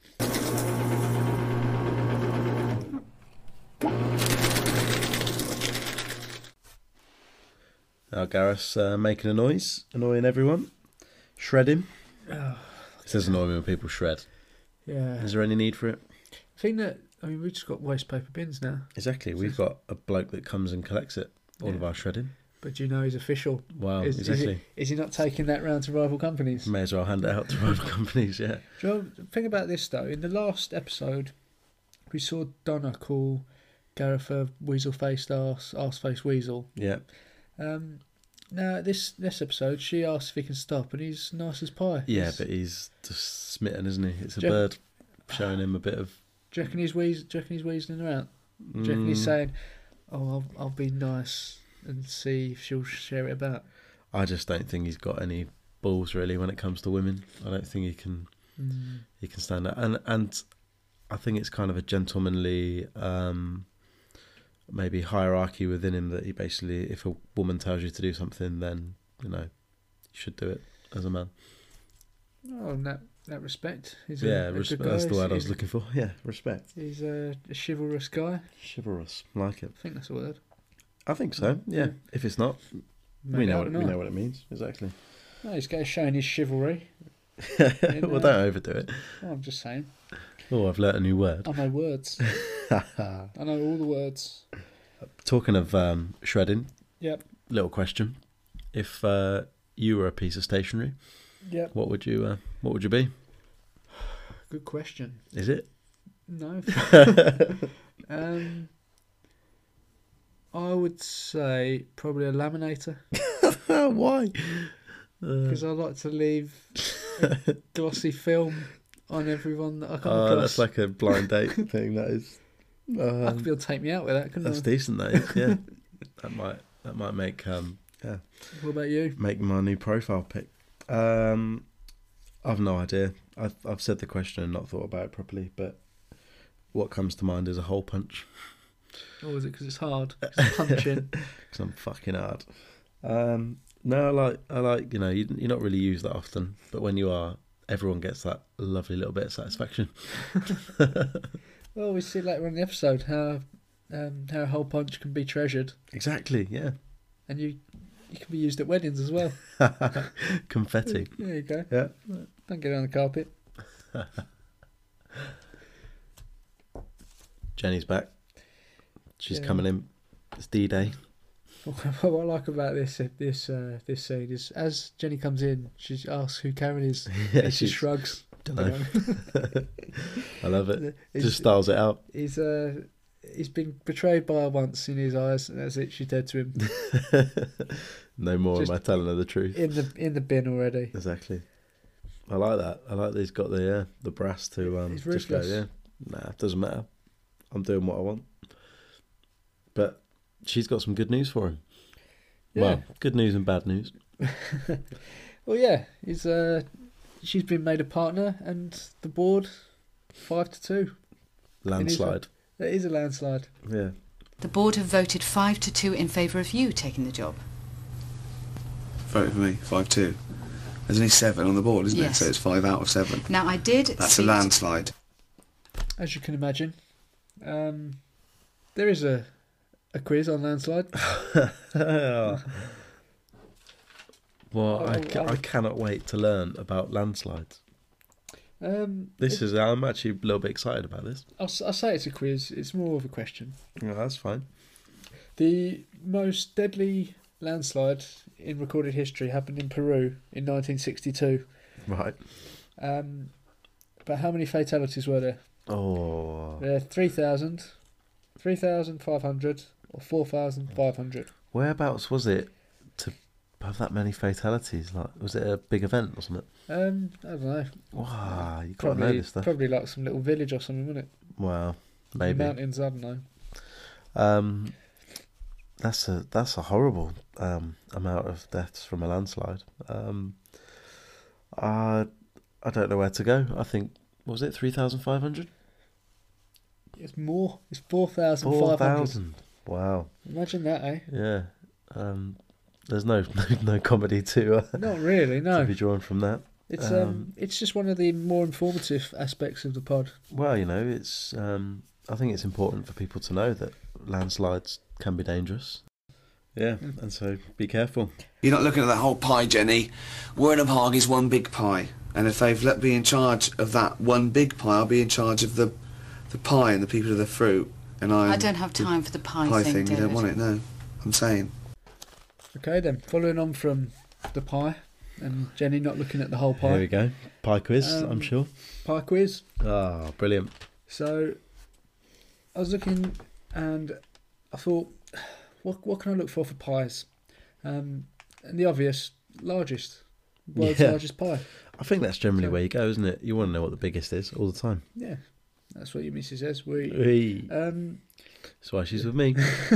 Speaker 1: Now Gareth's uh, making a noise, annoying everyone. Shred him.
Speaker 2: Oh,
Speaker 1: It says annoy me when people shred.
Speaker 2: yeah.
Speaker 1: Is there any need for it?
Speaker 2: I think that, I mean, we've just got waste paper bins now.
Speaker 1: Exactly. We've got a bloke that comes and collects it, all of
Speaker 2: Yeah.
Speaker 1: our shredding.
Speaker 2: But do you know he's official?
Speaker 1: Wow,
Speaker 2: is, is,
Speaker 1: exactly.
Speaker 2: he, is he not taking that round to rival companies?
Speaker 1: May as well hand it out to rival companies, yeah.
Speaker 2: Do you know, the thing about this though, in the last episode, we saw Donna call Gareth a weasel-faced arse, arse-faced weasel.
Speaker 1: Yeah.
Speaker 2: Um, Now, this this episode, she asks if he can stop, and he's nice as pie.
Speaker 1: Yeah,
Speaker 2: He's-
Speaker 1: but he's just smitten, isn't he? It's a
Speaker 2: Jeff-
Speaker 1: bird showing him a bit of.
Speaker 2: Do you reckon he's wheez, do you reckon he's wheezing her out? Do you reckon he's
Speaker 1: Mm,
Speaker 2: saying, "Oh, I'll, I'll be nice and see if she'll share it about"?
Speaker 1: I just don't think he's got any balls really when it comes to women. I don't think he can.
Speaker 2: Mm.
Speaker 1: He can stand out, and and I think it's kind of a gentlemanly, um, maybe hierarchy within him that he basically, if a woman tells you to do something, then you know you should do it as a man.
Speaker 2: Oh, in that that respect, he's
Speaker 1: yeah,
Speaker 2: a, a
Speaker 1: res-
Speaker 2: good
Speaker 1: that's
Speaker 2: guy.
Speaker 1: the word I
Speaker 2: He's-
Speaker 1: was looking for. Yeah, respect,
Speaker 2: He's a, a chivalrous guy.
Speaker 1: chivalrous, like it.
Speaker 2: I think that's a word.
Speaker 1: I think so. Yeah, if it's not,
Speaker 2: Make
Speaker 1: we
Speaker 2: it
Speaker 1: know
Speaker 2: up
Speaker 1: what we
Speaker 2: tonight.
Speaker 1: know what it means exactly.
Speaker 2: No, he's got showing his chivalry.
Speaker 1: well,
Speaker 2: uh,
Speaker 1: don't overdo it.
Speaker 2: Oh, I'm just saying.
Speaker 1: Oh, I've learnt a new word.
Speaker 2: I know words. I know all the words.
Speaker 1: Talking of um, shredding,
Speaker 2: Yep.
Speaker 1: little question: if uh, you were a piece of stationery,
Speaker 2: Yep.
Speaker 1: what would you uh, what would you be?
Speaker 2: Good question.
Speaker 1: Is it?
Speaker 2: No. um, I would say probably a laminator
Speaker 1: Why?
Speaker 2: because I like to leave a glossy film on everyone that I come
Speaker 1: Oh,
Speaker 2: across.
Speaker 1: that's like a blind date thing. That is.
Speaker 2: I
Speaker 1: Um,
Speaker 2: could be able to take me out with that, couldn't
Speaker 1: that's
Speaker 2: I?
Speaker 1: decent. That is. Yeah. that might that might make um yeah
Speaker 2: What about you?
Speaker 1: make my new profile pic. Um, I've no idea. I've I've said the question and not thought about it properly, but what comes to mind is a hole punch.
Speaker 2: Or is it because it's hard? 'Cause it's punching.
Speaker 1: Because I'm fucking hard. Um, no, I like I like you know you, you're not really used that often, but when you are, everyone gets that lovely little bit of satisfaction.
Speaker 2: Well, we see later on in the episode how um, how a hole punch can be treasured,
Speaker 1: Exactly. Yeah.
Speaker 2: and you you can be used at weddings as well.
Speaker 1: Confetti.
Speaker 2: There you go.
Speaker 1: Yeah.
Speaker 2: Don't get it on the carpet.
Speaker 1: Jenny's back. She's
Speaker 2: Yeah.
Speaker 1: coming in. It's D-Day.
Speaker 2: What I like about this this uh, this scene is as Jenny comes in, she asks who Karen is.
Speaker 1: Yeah,
Speaker 2: and she
Speaker 1: she's-
Speaker 2: shrugs.
Speaker 1: Dunno. I love it.
Speaker 2: He's-
Speaker 1: Just styles it out.
Speaker 2: He's uh he's been betrayed by her once in his eyes, and that's it. She's dead to him
Speaker 1: No more
Speaker 2: Just
Speaker 1: am I telling her the truth.
Speaker 2: in the in the bin already.
Speaker 1: Exactly. I like that. I like that he's got the yeah, the brass to um
Speaker 2: He's
Speaker 1: just go,
Speaker 2: ruthless.
Speaker 1: yeah. Nah, it doesn't matter. I'm doing what I want. But she's got some good news for him.
Speaker 2: Yeah.
Speaker 1: Well, good news and bad news.
Speaker 2: Well, yeah, he's uh she's been made a partner, and the board five to two.
Speaker 1: Landslide.
Speaker 2: It is a landslide.
Speaker 1: Yeah.
Speaker 9: The board have voted five to two in favour of you taking the job.
Speaker 5: Vote for me, five two. There's only seven on the board, isn't
Speaker 9: Yes.
Speaker 5: it? So it's five out of seven.
Speaker 9: Now, I did
Speaker 5: That's
Speaker 9: speak
Speaker 5: a landslide.
Speaker 2: As you can imagine, um, there is a a quiz on landslide.
Speaker 1: Well, I,
Speaker 2: Oh,
Speaker 1: ca- I cannot wait to learn about landslides.
Speaker 2: Um,
Speaker 1: This
Speaker 2: it-
Speaker 1: is, I'm actually a little bit excited about this.
Speaker 2: I'll, s- I'll say it's a quiz. It's more of a question.
Speaker 1: Yeah, that's fine.
Speaker 2: The most deadly landslide in recorded history happened in Peru in nineteen sixty-two.
Speaker 1: Right.
Speaker 2: Um, but how many fatalities were there?
Speaker 1: Oh.
Speaker 2: There three thousand, three thousand five hundred, or four thousand five hundred.
Speaker 1: Whereabouts was it to have that many fatalities? Like, was it a big event or something?
Speaker 2: Um, I don't know.
Speaker 1: Wow, you got to know
Speaker 2: Probably,
Speaker 1: this stuff.
Speaker 2: probably like some little village or something, wasn't it?
Speaker 1: Wow,
Speaker 2: In
Speaker 1: maybe.
Speaker 2: the mountains, I don't know.
Speaker 1: Um, that's a that's a horrible um amount of deaths from a landslide. Um, I I don't know where to go. I think what was it three thousand five hundred?
Speaker 2: It's more. It's four thousand
Speaker 1: Four
Speaker 2: five hundred.
Speaker 1: thousand. Wow.
Speaker 2: Imagine that, eh?
Speaker 1: Yeah. Um, there's no no, no comedy to uh,
Speaker 2: Not really,
Speaker 1: to
Speaker 2: no.
Speaker 1: be drawn from that.
Speaker 2: It's um,
Speaker 1: Um,
Speaker 2: it's just one of the more informative aspects of the pod.
Speaker 1: Well, you know, it's. Um, I think it's important for people to know that landslides can be dangerous. Yeah, and so be careful.
Speaker 5: You're not looking at that whole pie, Jenny. Wernham Hog is one big pie. And if they've let me in charge of that one big pie, I'll be in charge of the the pie and the people of the fruit. And I
Speaker 9: I don't have time for the pie,
Speaker 5: pie
Speaker 9: thing,
Speaker 5: thing. You
Speaker 9: David.
Speaker 5: don't want it, no. I'm saying.
Speaker 2: Okay, then. Following on from the pie and Jenny not looking at the whole pie.
Speaker 1: Here we go. Pie quiz,
Speaker 2: Um,
Speaker 1: I'm sure.
Speaker 2: Pie quiz.
Speaker 1: Ah, brilliant.
Speaker 2: So, I was looking and I thought, what what can I look for for pies? Um, and the obvious, largest, world's
Speaker 1: Yeah.
Speaker 2: largest pie.
Speaker 1: I think that's generally
Speaker 2: So-
Speaker 1: where you go, isn't it? You want to know what the biggest is all the time.
Speaker 2: Yeah, that's what your missus says. We,
Speaker 1: Hey.
Speaker 2: um,
Speaker 1: That's why she's with me.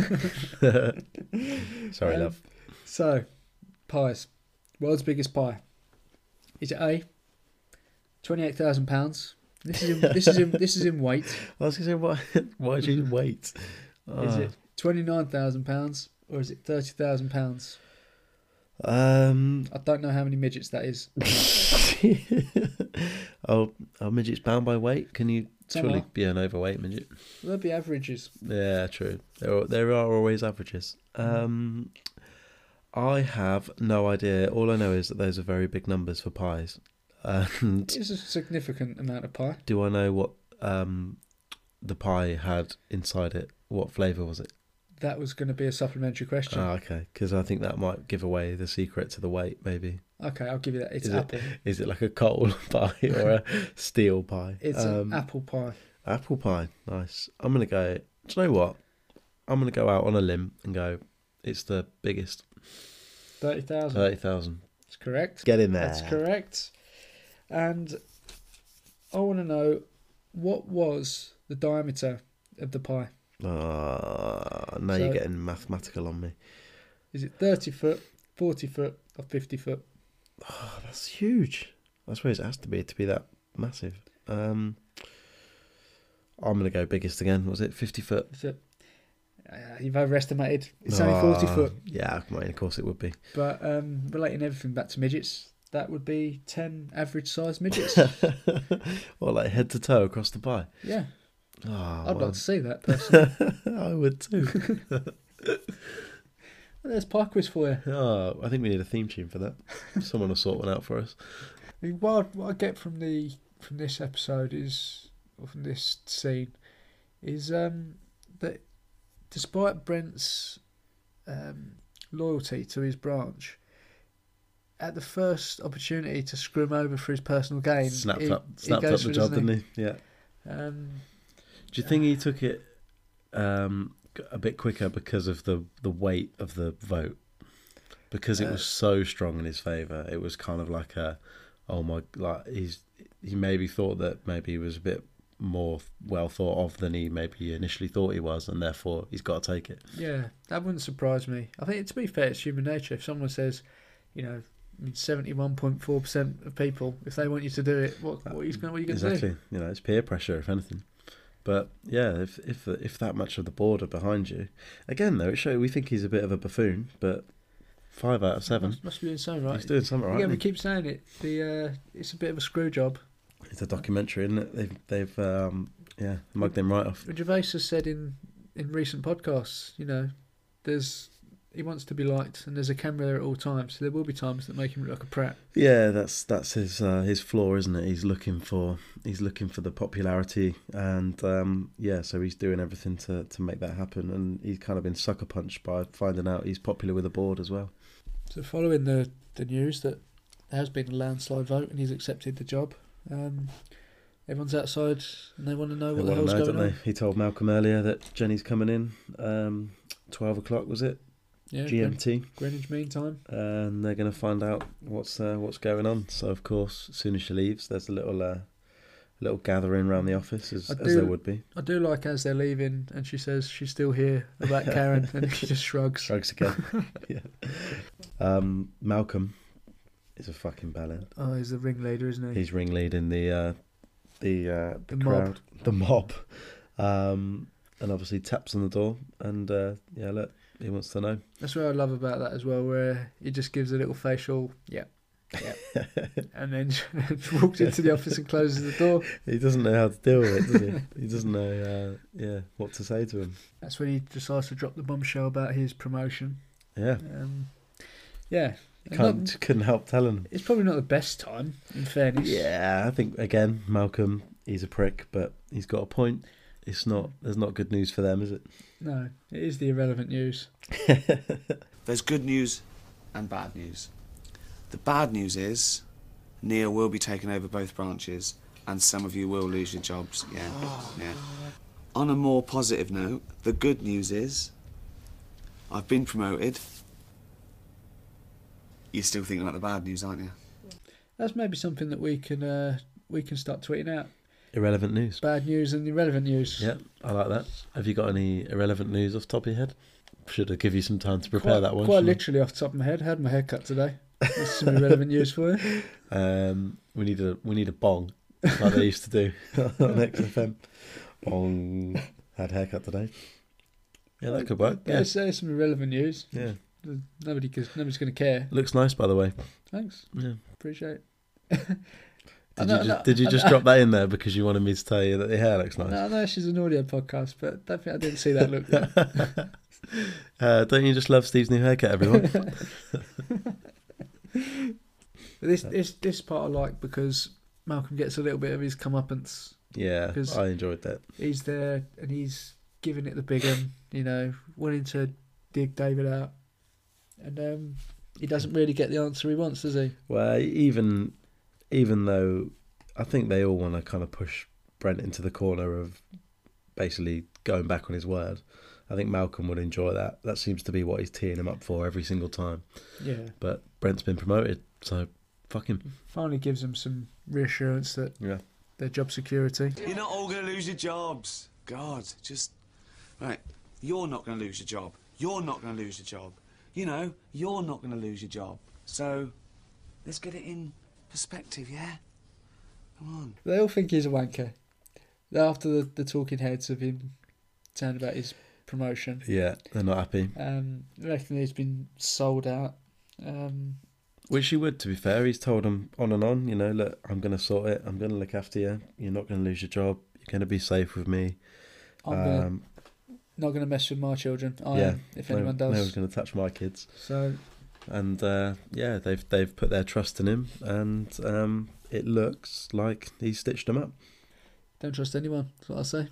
Speaker 1: Sorry,
Speaker 2: um,
Speaker 1: love.
Speaker 2: So, pies. World's biggest pie. Is it A? Twenty-eight thousand pounds. This is in, this is in this is in weight.
Speaker 1: I was going to say, why, why did you wait?
Speaker 2: Is it twenty-nine thousand pounds or is it thirty thousand pounds?
Speaker 1: Um,
Speaker 2: I don't know how many midgets that is.
Speaker 1: oh, are midgets bound by weight? Can you
Speaker 2: Some
Speaker 1: surely
Speaker 2: are.
Speaker 1: be an overweight midget?
Speaker 2: There'll be averages.
Speaker 1: Yeah, true. There are, there are always averages. Um, I have no idea. All I know is that those are very big numbers for pies. And
Speaker 2: It's a significant amount of pie.
Speaker 1: do I know what um, the pie had inside it? What flavour was it?
Speaker 2: That was going to be a supplementary question.
Speaker 1: Ah, okay, because I think that might give away the secret to the weight, maybe.
Speaker 2: Okay, I'll give you that. It's
Speaker 1: is
Speaker 2: apple.
Speaker 1: It, is it like a coal pie or a steel pie?
Speaker 2: It's
Speaker 1: Um,
Speaker 2: an apple pie.
Speaker 1: Apple pie, nice. I'm going to go, do you know what? I'm going to go out on a limb and go, it's the biggest.
Speaker 2: thirty thousand.
Speaker 1: thirty thousand.
Speaker 2: That's correct.
Speaker 1: Get in there.
Speaker 2: That's correct. And I want to know, what was the diameter of the pie?
Speaker 1: Ah, now
Speaker 2: So-
Speaker 1: you're getting mathematical on me.
Speaker 2: Is it thirty foot, forty foot, or fifty foot?
Speaker 1: Oh, that's huge. I suppose it has to be to be that massive. Um, I'm going to go biggest again. Was it fifty foot?
Speaker 2: Is it? Uh, you've overestimated. It's only forty
Speaker 1: Ah,
Speaker 2: foot.
Speaker 1: Yeah, well, of course it would be.
Speaker 2: But um, relating everything back to midgets, that would be ten average sized midgets.
Speaker 1: Or like head to toe across the pie.
Speaker 2: Yeah.
Speaker 1: Oh,
Speaker 2: I'd
Speaker 1: well,
Speaker 2: like to see that personally.
Speaker 1: I would too.
Speaker 2: Well, there's pie quiz for you.
Speaker 1: Oh, I think we need a theme tune for that. Someone will sort one out for us.
Speaker 2: I mean, What I, what I get from the from this episode is, or from this scene, is um, that despite Brent's um, loyalty to his branch, at the first opportunity to screw him over for his personal gain,
Speaker 1: Snapped
Speaker 2: he,
Speaker 1: up,
Speaker 2: he
Speaker 1: snapped
Speaker 2: goes
Speaker 1: up
Speaker 2: for
Speaker 1: the
Speaker 2: it,
Speaker 1: job,
Speaker 2: doesn't
Speaker 1: didn't he? Yeah.
Speaker 2: Um,
Speaker 1: Do you think he took it um, a bit quicker because of the, the weight of the vote? Because it
Speaker 2: Uh,
Speaker 1: was so strong in his favour, it was kind of like a, oh my, like he's he maybe thought that maybe he was a bit more well thought of than he maybe initially thought he was, and therefore he's got to take it.
Speaker 2: Yeah, that wouldn't surprise me. I think, to be fair, it's human nature. If someone says, you know, seventy-one point four percent of people, if they want you to do it, what, what are you going what are you going to
Speaker 1: Exactly.
Speaker 2: do?
Speaker 1: You know, it's peer pressure, if anything. But yeah, if if if that much of the board are behind you, again though, it shows we think he's a bit of a buffoon, but five out of seven,
Speaker 2: Must, must be doing something right.
Speaker 1: he's doing something right.
Speaker 2: Again, we
Speaker 1: isn't he?
Speaker 2: keep saying it. The uh, it's a bit of a screw job.
Speaker 1: It's a documentary, isn't it? They've they've um, yeah mugged him right off.
Speaker 2: Gervais has said in, in recent podcasts, you know, there's he wants to be liked, and there's a camera there at all times. So there will be times that make him look like a prat.
Speaker 1: Yeah, that's that's his uh, his flaw, isn't it? He's looking for he's looking for the popularity, and um, yeah, so he's doing everything to, to make that happen, and he's kind of been sucker punched by finding out he's popular with the board as well.
Speaker 2: So following the, the news that there has been a landslide vote and he's accepted the job, um, everyone's outside and they want to know
Speaker 1: They
Speaker 2: what the
Speaker 1: wanna
Speaker 2: hell's
Speaker 1: know,
Speaker 2: going
Speaker 1: don't
Speaker 2: on.
Speaker 1: they? He told Malcolm earlier that Jenny's coming in, um, twelve o'clock was it?
Speaker 2: Yeah,
Speaker 1: G M T,
Speaker 2: Greenwich Mean Time.
Speaker 1: and they're going to find out what's uh, what's going on. So of course, as soon as she leaves, there's a little uh, little gathering around the office, as,
Speaker 2: I
Speaker 1: as
Speaker 2: do-
Speaker 1: there would be.
Speaker 2: I do like as they're leaving and she says she's still here about Karen and he just shrugs.
Speaker 1: Shrugs again. Yeah. Um, Malcolm is a fucking bellend.
Speaker 2: Oh, he's the ringleader, isn't he?
Speaker 1: He's ringleading the uh, the uh, the,
Speaker 2: The
Speaker 1: crowd,
Speaker 2: mob.
Speaker 1: the mob, um, and obviously taps on the door, and uh, yeah, look, he wants to know.
Speaker 2: That's what I love about that as well, where he just gives a little facial, yeah, yeah, and then walks into the office and closes the door.
Speaker 1: He doesn't know how to deal with it, does he? He doesn't know, uh, yeah, what to say to him.
Speaker 2: That's when he decides to drop the bombshell about his promotion.
Speaker 1: Yeah,
Speaker 2: Um, yeah, and
Speaker 1: can't
Speaker 2: not-
Speaker 1: couldn't help telling him.
Speaker 2: it's probably not the best time, in fairness.
Speaker 1: Yeah, I think again, Malcolm, he's a prick, but he's got a point. It's not. There's not good news for them, is it?
Speaker 2: No, it is the irrelevant news.
Speaker 5: There's good news and bad news. The bad news is Neil will be taking over both branches and some of you will lose your jobs. Yeah, yeah. On a more positive note, the good news is I've been promoted You're still thinking about the bad news, aren't you?
Speaker 2: That's maybe something that we can uh, we can start tweeting out.
Speaker 1: Irrelevant news.
Speaker 2: Bad news and irrelevant news.
Speaker 1: Yeah, I like that. Have you got any irrelevant news off the top of your head? Should I give you some time to prepare
Speaker 2: quite,
Speaker 1: that one?
Speaker 2: Quite
Speaker 1: shouldn't I?
Speaker 2: literally off the top of my head. Had my hair cut today. There's some irrelevant news for you.
Speaker 1: Um, we need a we need a bong like they used to do on X F M. Bong. Had haircut today. Yeah, that could work.
Speaker 2: Yeah,
Speaker 1: Yeah,
Speaker 2: say some irrelevant news.
Speaker 1: yeah.
Speaker 2: Nobody, nobody's going to care.
Speaker 1: Looks nice, by the way.
Speaker 2: Thanks.
Speaker 1: Yeah.
Speaker 2: Appreciate it. I
Speaker 1: Did
Speaker 2: know-
Speaker 1: you just,
Speaker 2: I know-
Speaker 1: did you
Speaker 2: I
Speaker 1: just
Speaker 2: know-
Speaker 1: drop that in there because you wanted me to tell you that your hair looks nice?
Speaker 2: No, I know she's an audio podcast, but I don't think I didn't see that look.
Speaker 1: Uh, don't you just love Steve's new haircut, everyone?
Speaker 2: this this this part I like because Malcolm gets a little bit of his comeuppance.
Speaker 1: Yeah,
Speaker 2: 'Cause-
Speaker 1: I enjoyed that.
Speaker 2: He's there and he's giving it the big one, you know, wanting to dig David out, and um, he doesn't really get the answer he wants, does he?
Speaker 1: Well, even even though I think they all want to kind of push Brent into the corner of basically going back on his word, I think Malcolm would enjoy that. That seems to be what he's teeing him up for every single time.
Speaker 2: Yeah.
Speaker 1: But Brent's been promoted, so fuck him.
Speaker 2: Finally gives them some reassurance that
Speaker 1: Yeah.
Speaker 2: their job security.
Speaker 5: You're not all going to lose your jobs. God, just... Right, you're not going to lose your job. You're not going to lose your job. You know, you're not going to lose your job. So, let's get it in perspective, yeah? Come on.
Speaker 2: They all think he's a wanker. After the, the talking heads of him saying about his promotion,
Speaker 1: Yeah, they're not happy.
Speaker 2: um, I reckon he's been sold out. Um,
Speaker 1: Which he would, to be fair. He's told him on and on, you know, look, I'm going to sort it. I'm going to look after you. You're not going to lose your job. You're going to be safe with me.
Speaker 2: I'm gonna,
Speaker 1: Um,
Speaker 2: not going to mess with my children. I
Speaker 1: yeah,
Speaker 2: am, if
Speaker 1: no,
Speaker 2: anyone does.
Speaker 1: no one's going to touch my kids.
Speaker 2: So
Speaker 1: And uh, yeah, they've they've put their trust in him, and um, it looks like he stitched them up.
Speaker 2: don't trust anyone. That's what I say.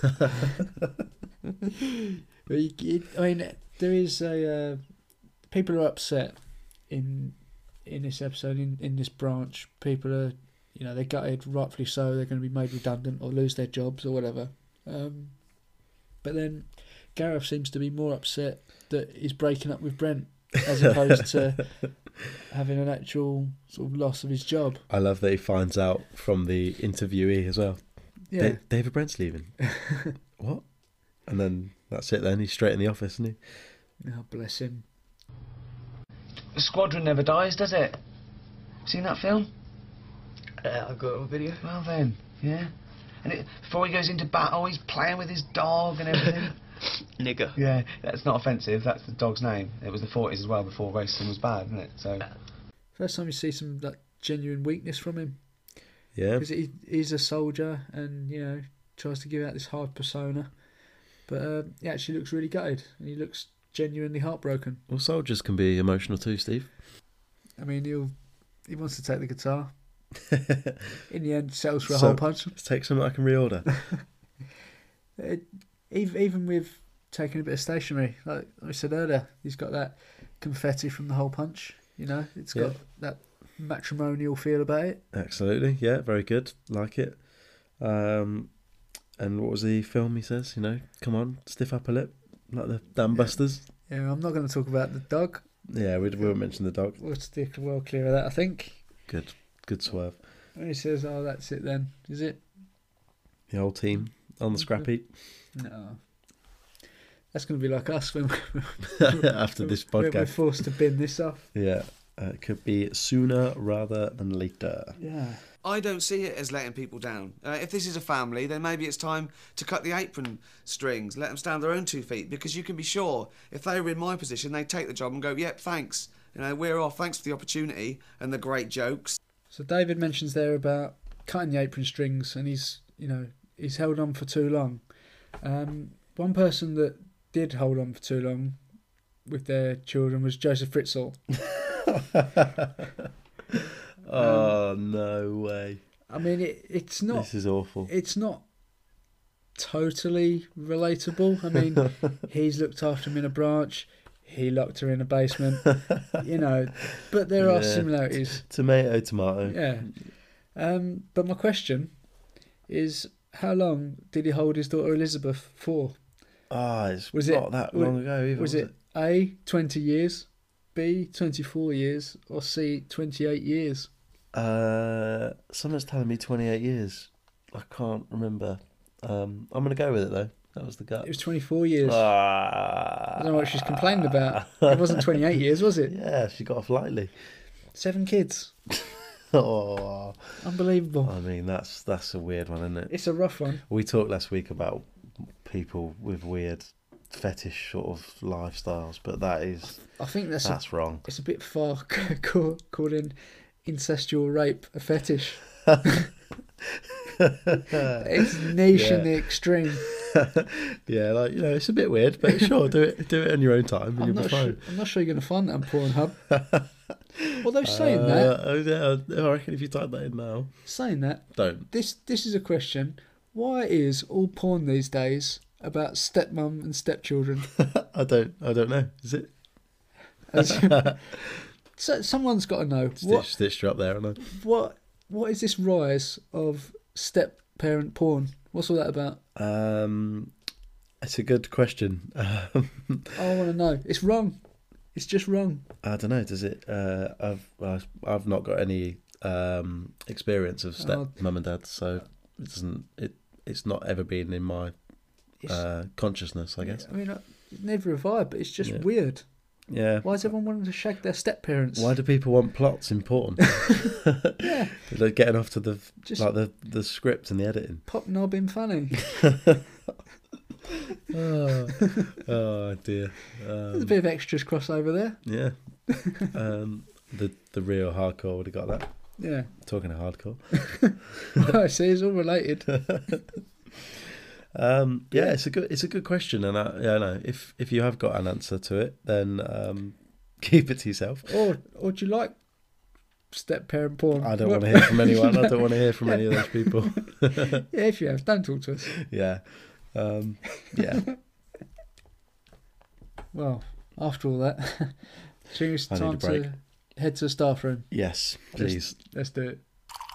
Speaker 2: But you, you, I mean, there is a uh, people are upset in in this episode in, in this branch. People are, you know, they're gutted, rightfully so. They're going to be made redundant or lose their jobs or whatever. Um, but then Gareth seems to be more upset that he's breaking up with Brent as opposed to having an actual sort of loss of his job.
Speaker 1: I love that he finds out from the interviewee as well.
Speaker 2: Yeah.
Speaker 1: Da- David Brent's leaving. What? And then that's it. Then he's straight in the office, isn't he?
Speaker 2: Oh, bless him.
Speaker 10: The Squadron never dies, does it? Seen that film?
Speaker 6: Yeah, I've got a video.
Speaker 10: Well then, yeah. And it, before he goes into battle, he's playing with his dog and everything.
Speaker 6: Nigger.
Speaker 10: Yeah, that's not offensive. That's the dog's name. It was the forties as well, before racism was bad, isn't it? So
Speaker 2: First time you see some like genuine weakness from him.
Speaker 1: Yeah.
Speaker 2: Because he, he's a soldier and, you know, tries to give out this hard persona. But um, he actually looks really gutted and he looks genuinely heartbroken.
Speaker 1: Well, soldiers can be emotional too, Steve.
Speaker 2: I mean, he'll he wants to take the guitar. In the end, settles for a
Speaker 1: So,
Speaker 2: hole punch.
Speaker 1: Let's take some I can reorder.
Speaker 2: It, even, even with taking a bit of stationery, like I said earlier, he's got that confetti from the hole punch. You know, it's got
Speaker 1: Yeah.
Speaker 2: that matrimonial feel about it.
Speaker 1: Absolutely, yeah, very good. Like it. Um, and what was the film he says? You know, come on, stiff upper lip, like the Dam Busters.
Speaker 2: Yeah, I'm not going to talk about the dog.
Speaker 1: Yeah, we we won't mention the dog.
Speaker 2: We'll stick well clear of that, I think.
Speaker 1: Good, good swerve.
Speaker 2: And he says, "Oh, that's it then, is it?"
Speaker 1: The whole team on the scrap heap.
Speaker 2: No. That's going to be like us when
Speaker 1: After this
Speaker 2: when we're
Speaker 1: podcast.
Speaker 2: forced to bin this off.
Speaker 1: Yeah, uh, it could be sooner rather than later.
Speaker 2: Yeah.
Speaker 5: I don't see it as letting people down. Uh, if this is a family, then maybe it's time to cut the apron strings, let them stand on their own two feet, because you can be sure if they were in my position, they'd take the job and go, yep, thanks. You know, we're off. Thanks for the opportunity and the great jokes.
Speaker 2: So David mentions there about cutting the apron strings, and he's, you know, he's held on for too long. Um, one person that did hold on for too long with their children was Joseph Fritzl.
Speaker 1: Oh, no way.
Speaker 2: I mean, it, it's not...
Speaker 1: This is awful.
Speaker 2: It's not totally relatable. I mean, he's looked after him in a branch. He locked her in a basement. You know, but there are
Speaker 1: Yeah.
Speaker 2: similarities.
Speaker 1: Tomato, tomato.
Speaker 2: Yeah. Um, but my question is, how long did he hold his daughter Elizabeth for?
Speaker 1: Ah, it's
Speaker 2: Was
Speaker 1: not
Speaker 2: it
Speaker 1: that
Speaker 2: wa-
Speaker 1: long ago either.
Speaker 2: Was,
Speaker 1: Was
Speaker 2: it A, twenty years, B, twenty-four years, or C, twenty-eight years?
Speaker 1: Uh, someone's telling me twenty-eight years. I can't remember. Um, I'm going to go with it, though. That was the gut.
Speaker 2: It was twenty-four years.
Speaker 1: Ah.
Speaker 2: I don't know what she's complaining about. It wasn't twenty-eight years, was it?
Speaker 1: Yeah, she got off lightly.
Speaker 2: Seven kids.
Speaker 1: Oh,
Speaker 2: unbelievable.
Speaker 1: I mean, that's that's a weird one, isn't it?
Speaker 2: It's a rough one.
Speaker 1: We talked last week about people with weird fetish sort of lifestyles, but that is,
Speaker 2: I think that's
Speaker 1: that's
Speaker 2: a,
Speaker 1: wrong.
Speaker 2: It's a bit far calling incestual rape a fetish. It's niche
Speaker 1: Yeah.
Speaker 2: in the extreme.
Speaker 1: Yeah, like, you know, it's a bit weird, but sure, do it do it on your own time and
Speaker 2: I'm
Speaker 1: you'll
Speaker 2: not,
Speaker 1: be
Speaker 2: sure,
Speaker 1: fine.
Speaker 2: I'm not sure you're going to find that on Pornhub. Although saying that,
Speaker 1: Uh, oh, yeah, I reckon if you type that in now,
Speaker 2: saying that,
Speaker 1: don't.
Speaker 2: this this is a question. Why is all porn these days about stepmom and stepchildren?
Speaker 1: I don't. I don't know. Is it?
Speaker 2: So someone's got to know
Speaker 1: Stitch,
Speaker 2: what
Speaker 1: stitched her up there, and
Speaker 2: what what is this rise of step parent porn? What's all that about?
Speaker 1: um, it's a good question. Um,
Speaker 2: I want to know. It's wrong. It's just wrong.
Speaker 1: I don't know. Does it? Uh, I've I've I've not got any um, experience of step
Speaker 2: Oh.
Speaker 1: mum and dad, so it doesn't. It it's not ever been in my
Speaker 2: It's-
Speaker 1: uh, consciousness, I guess.
Speaker 2: I mean, I- never have I, but it's just
Speaker 1: Yeah.
Speaker 2: weird.
Speaker 1: Yeah.
Speaker 2: Why does everyone want to shag their step parents?
Speaker 1: Why do people want plots in porn?
Speaker 2: Yeah.
Speaker 1: They're getting off to the
Speaker 2: Just-
Speaker 1: like the the script and the editing.
Speaker 2: Pop knobbing funny.
Speaker 1: Oh, oh dear.
Speaker 2: There's a
Speaker 1: Um,
Speaker 2: bit of extras crossover there.
Speaker 1: yeah. Um, the the real hardcore would have got that.
Speaker 2: Yeah.
Speaker 1: Talking of hardcore.
Speaker 2: I see, it's all related.
Speaker 1: Um, yeah, it's a good it's a good question, and I, yeah, I know if if you have got an answer to it, then um, keep it to yourself.
Speaker 2: Or or do you like step parent porn?
Speaker 1: I don't
Speaker 2: What-
Speaker 1: want to hear from anyone. I don't want to hear from any of those people.
Speaker 2: Yeah, if you have, don't talk to us.
Speaker 1: Yeah, um, yeah.
Speaker 2: Well, after all that, I think it's
Speaker 1: I need a
Speaker 2: time
Speaker 1: break.
Speaker 2: to head to the staff room.
Speaker 1: Yes, please.
Speaker 2: Let's, let's do it.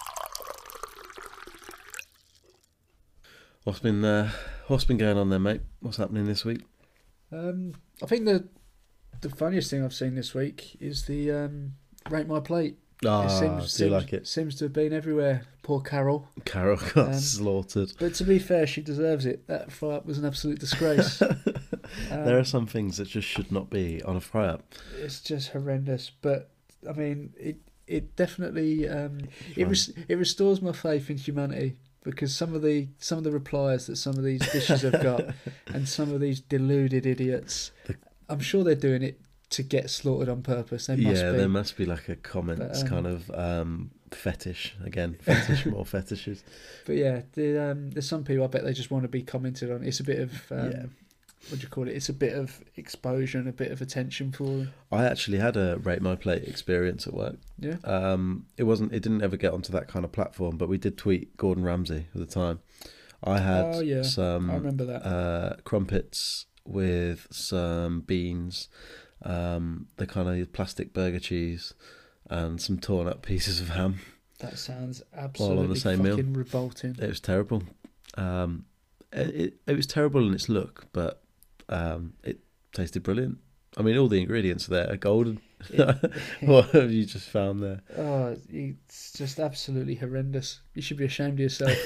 Speaker 1: What's been uh, what's been going on there, mate? What's happening this week?
Speaker 2: Um, I think the the funniest thing I've seen this week is the um, Rate My Plate.
Speaker 1: Ah, do you
Speaker 2: seems,
Speaker 1: like it?
Speaker 2: Seems to have been everywhere. Poor Carol.
Speaker 1: Carol got
Speaker 2: Um,
Speaker 1: slaughtered.
Speaker 2: But to be fair, she deserves it. That fry up was an absolute disgrace. Um,
Speaker 1: There are some things that just should not be on a fry up.
Speaker 2: It's just horrendous. But I mean, it it definitely um, it res- it restores my faith in humanity, because some of the some of the replies that some of these dishes have got, and some of these deluded idiots, I'm sure they're doing it to get slaughtered on purpose. They must
Speaker 1: yeah,
Speaker 2: be.
Speaker 1: there must be like a comments
Speaker 2: But, um,
Speaker 1: kind of um, fetish again, fetish more fetishes.
Speaker 2: But yeah, the, um, there's some people I bet they just want to be commented on. It's a bit of um,
Speaker 1: Yeah.
Speaker 2: what do you call it? It's a bit of exposure and a bit of attention for them.
Speaker 1: I actually had a Rate My Plate experience at work.
Speaker 2: Yeah.
Speaker 1: Um, it wasn't. It didn't ever get onto that kind of platform, but we did tweet Gordon Ramsay at the time. I had
Speaker 2: Oh, yeah.
Speaker 1: some.
Speaker 2: I remember that.
Speaker 1: Uh, crumpets with some beans, um, the kind of plastic burger cheese, and some torn up pieces of ham.
Speaker 2: That sounds
Speaker 1: All
Speaker 2: absolutely
Speaker 1: on the same meal.
Speaker 2: fucking revolting.
Speaker 1: It was terrible. Um, it, it it was terrible in its look, but um, it tasted brilliant. I mean, all the ingredients there are golden. What have you just found there?
Speaker 2: Oh, it's just absolutely horrendous. You should be ashamed of yourself.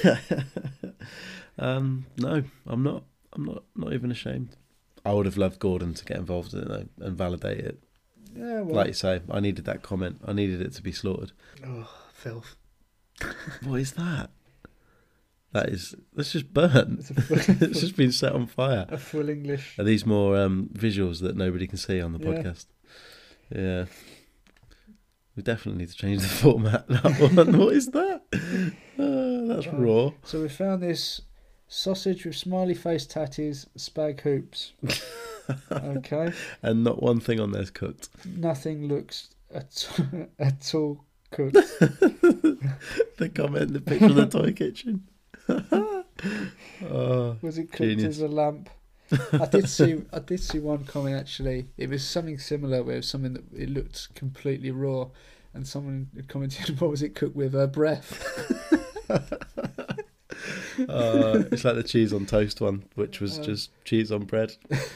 Speaker 1: um, no, I'm not. I'm not. Not even ashamed. I would have loved Gordon to get involved in it though, and validate it.
Speaker 2: Yeah, well.
Speaker 1: Like you say, I needed that comment. I needed it to be slaughtered.
Speaker 2: Oh, filth.
Speaker 1: What is that? That is. That's just burnt.
Speaker 2: It's, a full,
Speaker 1: It's just been set on fire.
Speaker 2: a full English.
Speaker 1: Are these more um, visuals that nobody can see on the
Speaker 2: Yeah.
Speaker 1: podcast? Yeah. We definitely need to change the format. That one. What is that? Uh, that's
Speaker 2: Oh.
Speaker 1: raw.
Speaker 2: So we found this sausage with smiley face tatties, spag hoops. Okay.
Speaker 1: And not one thing on there's cooked.
Speaker 2: Nothing looks at, at all cooked.
Speaker 1: The comment, the picture of the toy kitchen. Oh,
Speaker 2: Was it cooked
Speaker 1: genius.
Speaker 2: as a lamp? I did see. I did see one comment actually. It was something similar, where it was something that it looked completely raw, and someone had commented, "What was it cooked with? Her breath."
Speaker 1: Uh, it's like the cheese on toast one, which was
Speaker 2: Uh,
Speaker 1: just cheese on bread.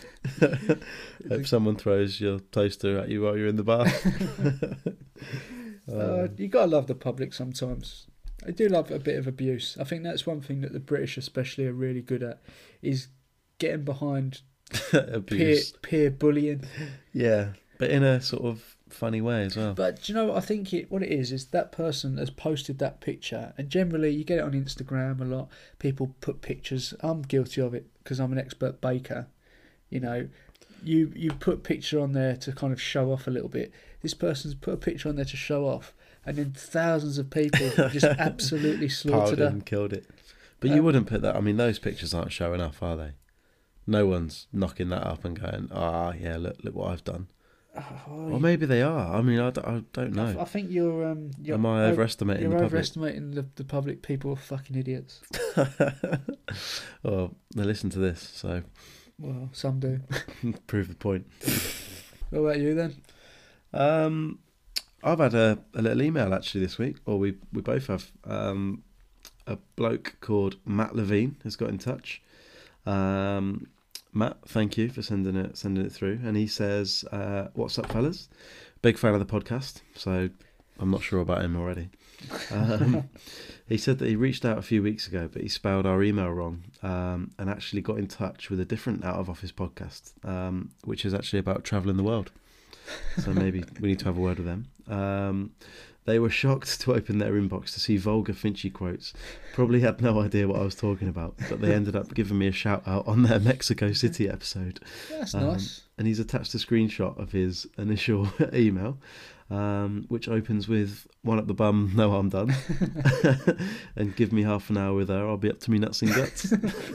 Speaker 1: Hope someone throws your toaster at you while you're in the bath.
Speaker 2: Uh, you gotta love the public sometimes. I do love a bit of abuse. I think that's one thing that the British especially are really good at, is getting behind peer,
Speaker 1: Abuse.
Speaker 2: peer bullying.
Speaker 1: Yeah, but in a sort of funny way as well.
Speaker 2: But do you know what I think it what it is is that person has posted that picture, and generally you get it on Instagram a lot. People put pictures. I'm guilty of it because I'm an expert baker. You know, you you put picture on there to kind of show off a little bit. This person's put a picture on there to show off, and then thousands of people just absolutely slaughtered
Speaker 1: Piled it
Speaker 2: her.
Speaker 1: and killed it. But
Speaker 2: Um,
Speaker 1: you wouldn't put that. I mean, those pictures aren't showing off, are they? No one's knocking that up and going, "Ah, yeah, look, look what I've done."
Speaker 2: Oh,
Speaker 1: Or maybe they are. I mean, I, d- I don't
Speaker 2: I,
Speaker 1: know.
Speaker 2: I think you're. Um, you're
Speaker 1: Am I
Speaker 2: o-
Speaker 1: overestimating
Speaker 2: You're
Speaker 1: the public?
Speaker 2: overestimating the, the public. People are fucking idiots.
Speaker 1: Well, they listen to this, so
Speaker 2: Well, some do.
Speaker 1: prove the point.
Speaker 2: What about you then?
Speaker 1: Um, I've had a, a little email actually this week, or we we both have. Um, a bloke called Matt Levine has got in touch. Um, Matt, thank you for sending it sending it through. And he says, uh, "What's up, fellas? Big fan of the podcast." So I'm not sure about him already. Um, he said that he reached out a few weeks ago, but he spelled our email wrong, um, and actually got in touch with a different Out of Office podcast, um, which is actually about travelling the world. So maybe we need to have a word with them. Um, they were shocked to open their inbox to see vulgar Finchy quotes. Probably had no idea what I was talking about, but they ended up giving me a shout out on their Mexico City episode.
Speaker 2: That's
Speaker 1: Um,
Speaker 2: nice.
Speaker 1: And he's attached a screenshot of his initial email, um, which opens with "One up the bum, no harm done," and "Give me half an hour with her, I'll be up to me nuts and guts."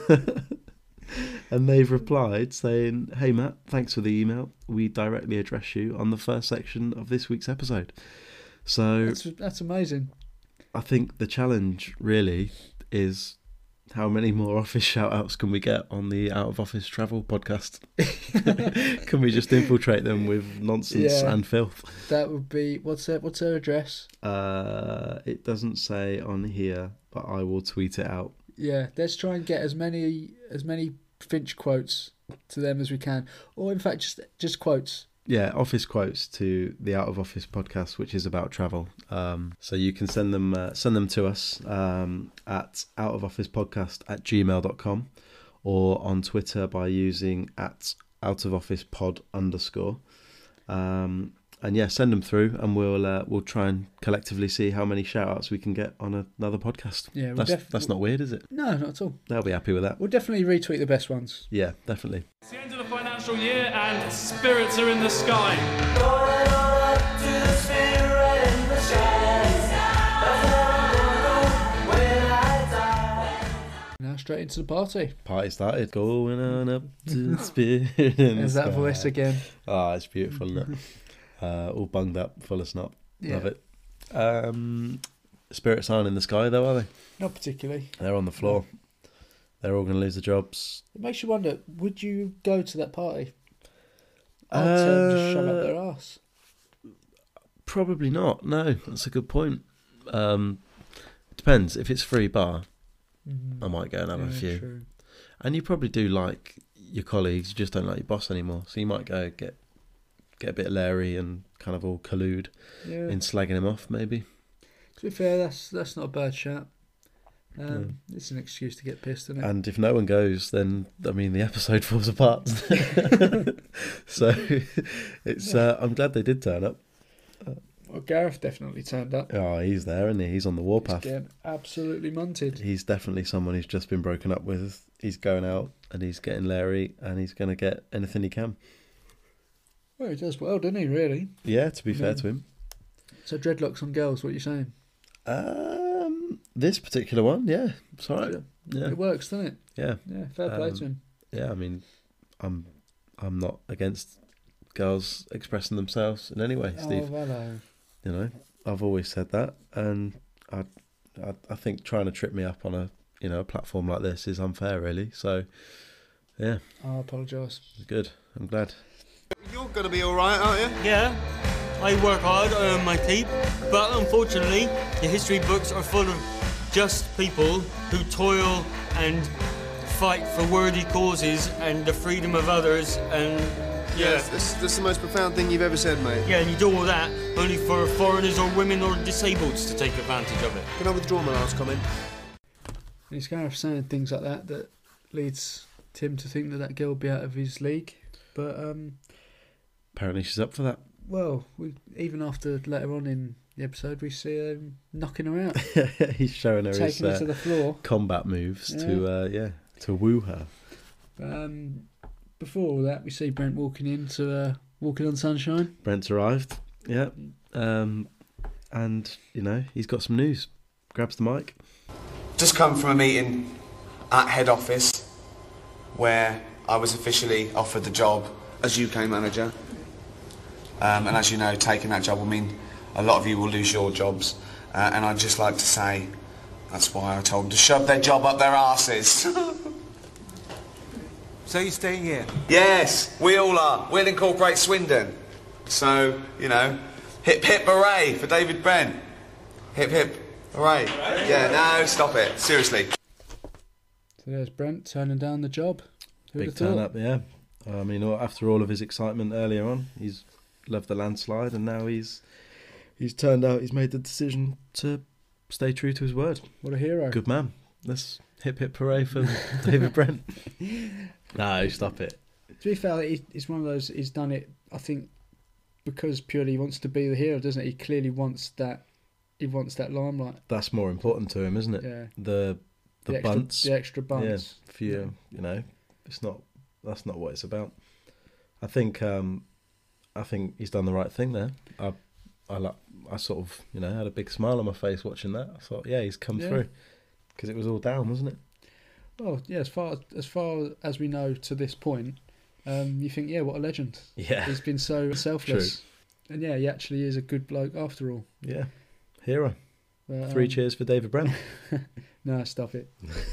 Speaker 1: And they've replied saying, "Hey Matt, thanks for the email. We directly address you on the first section of this week's episode." So
Speaker 2: That's that's amazing.
Speaker 1: I think the challenge really is, how many more office shout outs can we get on the Out of Office Travel podcast? Can we just infiltrate them with nonsense
Speaker 2: Yeah.
Speaker 1: and filth?
Speaker 2: That would be what's her what's her address?
Speaker 1: Uh, it doesn't say on here, but I will tweet it out.
Speaker 2: Yeah, let's try and get as many as many Finch quotes to them as we can, or in fact just just quotes.
Speaker 1: Yeah, office quotes to the Out of Office podcast, which is about travel. Um, so you can send them uh, send them to us um, at outofofficepodcast at gmail dot com, or on Twitter by using at outofofficepod underscore. Um, and yeah, send them through, and we'll uh, we'll try and collectively see how many shout outs we can get on a, another podcast.
Speaker 2: Yeah, we'll
Speaker 1: that's
Speaker 2: def-
Speaker 1: that's not weird, is it?
Speaker 2: No, not at all.
Speaker 1: They'll be happy with that.
Speaker 2: We'll definitely retweet the best ones.
Speaker 1: Yeah, definitely.
Speaker 11: It's the end of the financial year and spirits are in the sky.
Speaker 2: Now straight into the party.
Speaker 1: Party started. Going on up to the spirit in
Speaker 2: There's
Speaker 1: the
Speaker 2: that
Speaker 1: sky.
Speaker 2: voice again.
Speaker 1: Ah, it's beautiful, isn't it? Uh, all bunged up, full of snot.
Speaker 2: Yeah.
Speaker 1: Love it. Um, spirits aren't in the sky, though, are they?
Speaker 2: Not particularly.
Speaker 1: They're on the floor. They're all going to lose their jobs.
Speaker 2: It makes you wonder, would you go to that party? I'd tell them to shove up their arse.
Speaker 1: Probably not. No, that's a good point. Um, depends. If it's free bar,
Speaker 2: Mhm.
Speaker 1: I might go and have a
Speaker 2: Yeah,
Speaker 1: few.
Speaker 2: true.
Speaker 1: And you probably do like your colleagues. You just don't like your boss anymore. So you might go get get a bit Larry and kind of all collude
Speaker 2: Yeah.
Speaker 1: in slagging him off, maybe.
Speaker 2: To be fair, that's that's not a bad shout. Um, It's an excuse to get pissed, isn't it?
Speaker 1: And if no one goes, then I mean the episode falls apart. So it's. Uh, I'm glad they did turn up.
Speaker 2: Well, Gareth definitely turned up.
Speaker 1: Oh, he's there, isn't he? He's on the
Speaker 2: He's
Speaker 1: warpath.
Speaker 2: getting absolutely munted.
Speaker 1: He's definitely someone who's just been broken up with. He's going out and he's getting Larry, and he's going to get anything he can.
Speaker 2: Well, he does well, doesn't he, really?
Speaker 1: Yeah, to be
Speaker 2: I
Speaker 1: fair
Speaker 2: mean,
Speaker 1: to him.
Speaker 2: So dreadlocks on girls, what are you saying?
Speaker 1: Um, this particular one, yeah, it's all right. Yeah,
Speaker 2: It works, doesn't it?
Speaker 1: yeah,
Speaker 2: Yeah, fair play
Speaker 1: Um,
Speaker 2: to him.
Speaker 1: yeah. I mean, I'm, I'm not against girls expressing themselves in any way, Steve.
Speaker 2: Oh, hello.
Speaker 1: You know, I've always said that, and I, I, I think trying to trip me up on a, you know, a platform like this is unfair, really. So, yeah,
Speaker 2: I apologise.
Speaker 1: good. I'm glad.
Speaker 12: You're going to be alright, aren't you?
Speaker 11: Yeah, I work hard, I earn my keep, but unfortunately, the history books are full of just people who toil and fight for worthy causes and the freedom of others, and yeah,
Speaker 12: Yes, that's, that's the most profound thing you've ever said, mate.
Speaker 11: yeah, and you do all that only for foreigners or women or disableds to take advantage of it.
Speaker 12: Can I withdraw my last comment?
Speaker 2: And it's Gareth saying things like that that leads Tim to think that that girl will be out of his league. But, um,
Speaker 1: Apparently she's up for that.
Speaker 2: well, we, even after later on in the episode, we see him knocking her out,
Speaker 1: He's showing her his
Speaker 2: taking her
Speaker 1: uh,
Speaker 2: to the floor.
Speaker 1: combat moves to uh, yeah to woo her.
Speaker 2: Um, before all that, we see Brent walking into uh, Walking on Sunshine.
Speaker 1: Brent's arrived, yeah, um, and you know he's got some news. Grabs the mic.
Speaker 5: Just come from a meeting at head office where I was officially offered the job as U K manager. Um, and as you know, taking that job will mean a lot of you will lose your jobs. Uh, and I'd just like to say that's why I told them to shove their job up their arses.
Speaker 12: So you're staying here?
Speaker 5: Yes, we all are. We'll incorporate Swindon. So, you know, hip hip hooray for David Brent. Hip hip hooray. Yeah, no, stop it. Seriously.
Speaker 2: So there's Brent turning down the job. Who'd
Speaker 1: Big
Speaker 2: have
Speaker 1: turn
Speaker 2: thought?
Speaker 1: up, yeah. I mean, after all of his excitement earlier on, he's loved the landslide, and now he's he's turned out. He's made the decision to stay true to his word.
Speaker 2: What a hero!
Speaker 1: Good man. Let's hip hip hooray for David Brent. No, stop it.
Speaker 2: To be fair, he- it's one of those. He's done it. I think because purely he wants to be the hero, doesn't he? He clearly wants that. He wants that limelight.
Speaker 1: That's more important to him, isn't it?
Speaker 2: Yeah.
Speaker 1: The the,
Speaker 2: The extra-
Speaker 1: bunts.
Speaker 2: the extra bunts.
Speaker 1: Yeah. For you, you know, it's not. That's not what it's about. I think. Um, I think he's done the right thing there. I, I like. I sort of, you know, had a big smile on my face watching that. I thought, yeah, he's come
Speaker 2: Yeah.
Speaker 1: through, because it was all down, wasn't it?
Speaker 2: Well, yeah. As far as far as we know to this point, um, you think, yeah, what a legend.
Speaker 1: Yeah.
Speaker 2: He's been so selfless, and yeah, he actually is a good bloke after all.
Speaker 1: Yeah, hero.
Speaker 2: But,
Speaker 1: Three
Speaker 2: um,
Speaker 1: cheers for David Brent.
Speaker 2: No, stop it.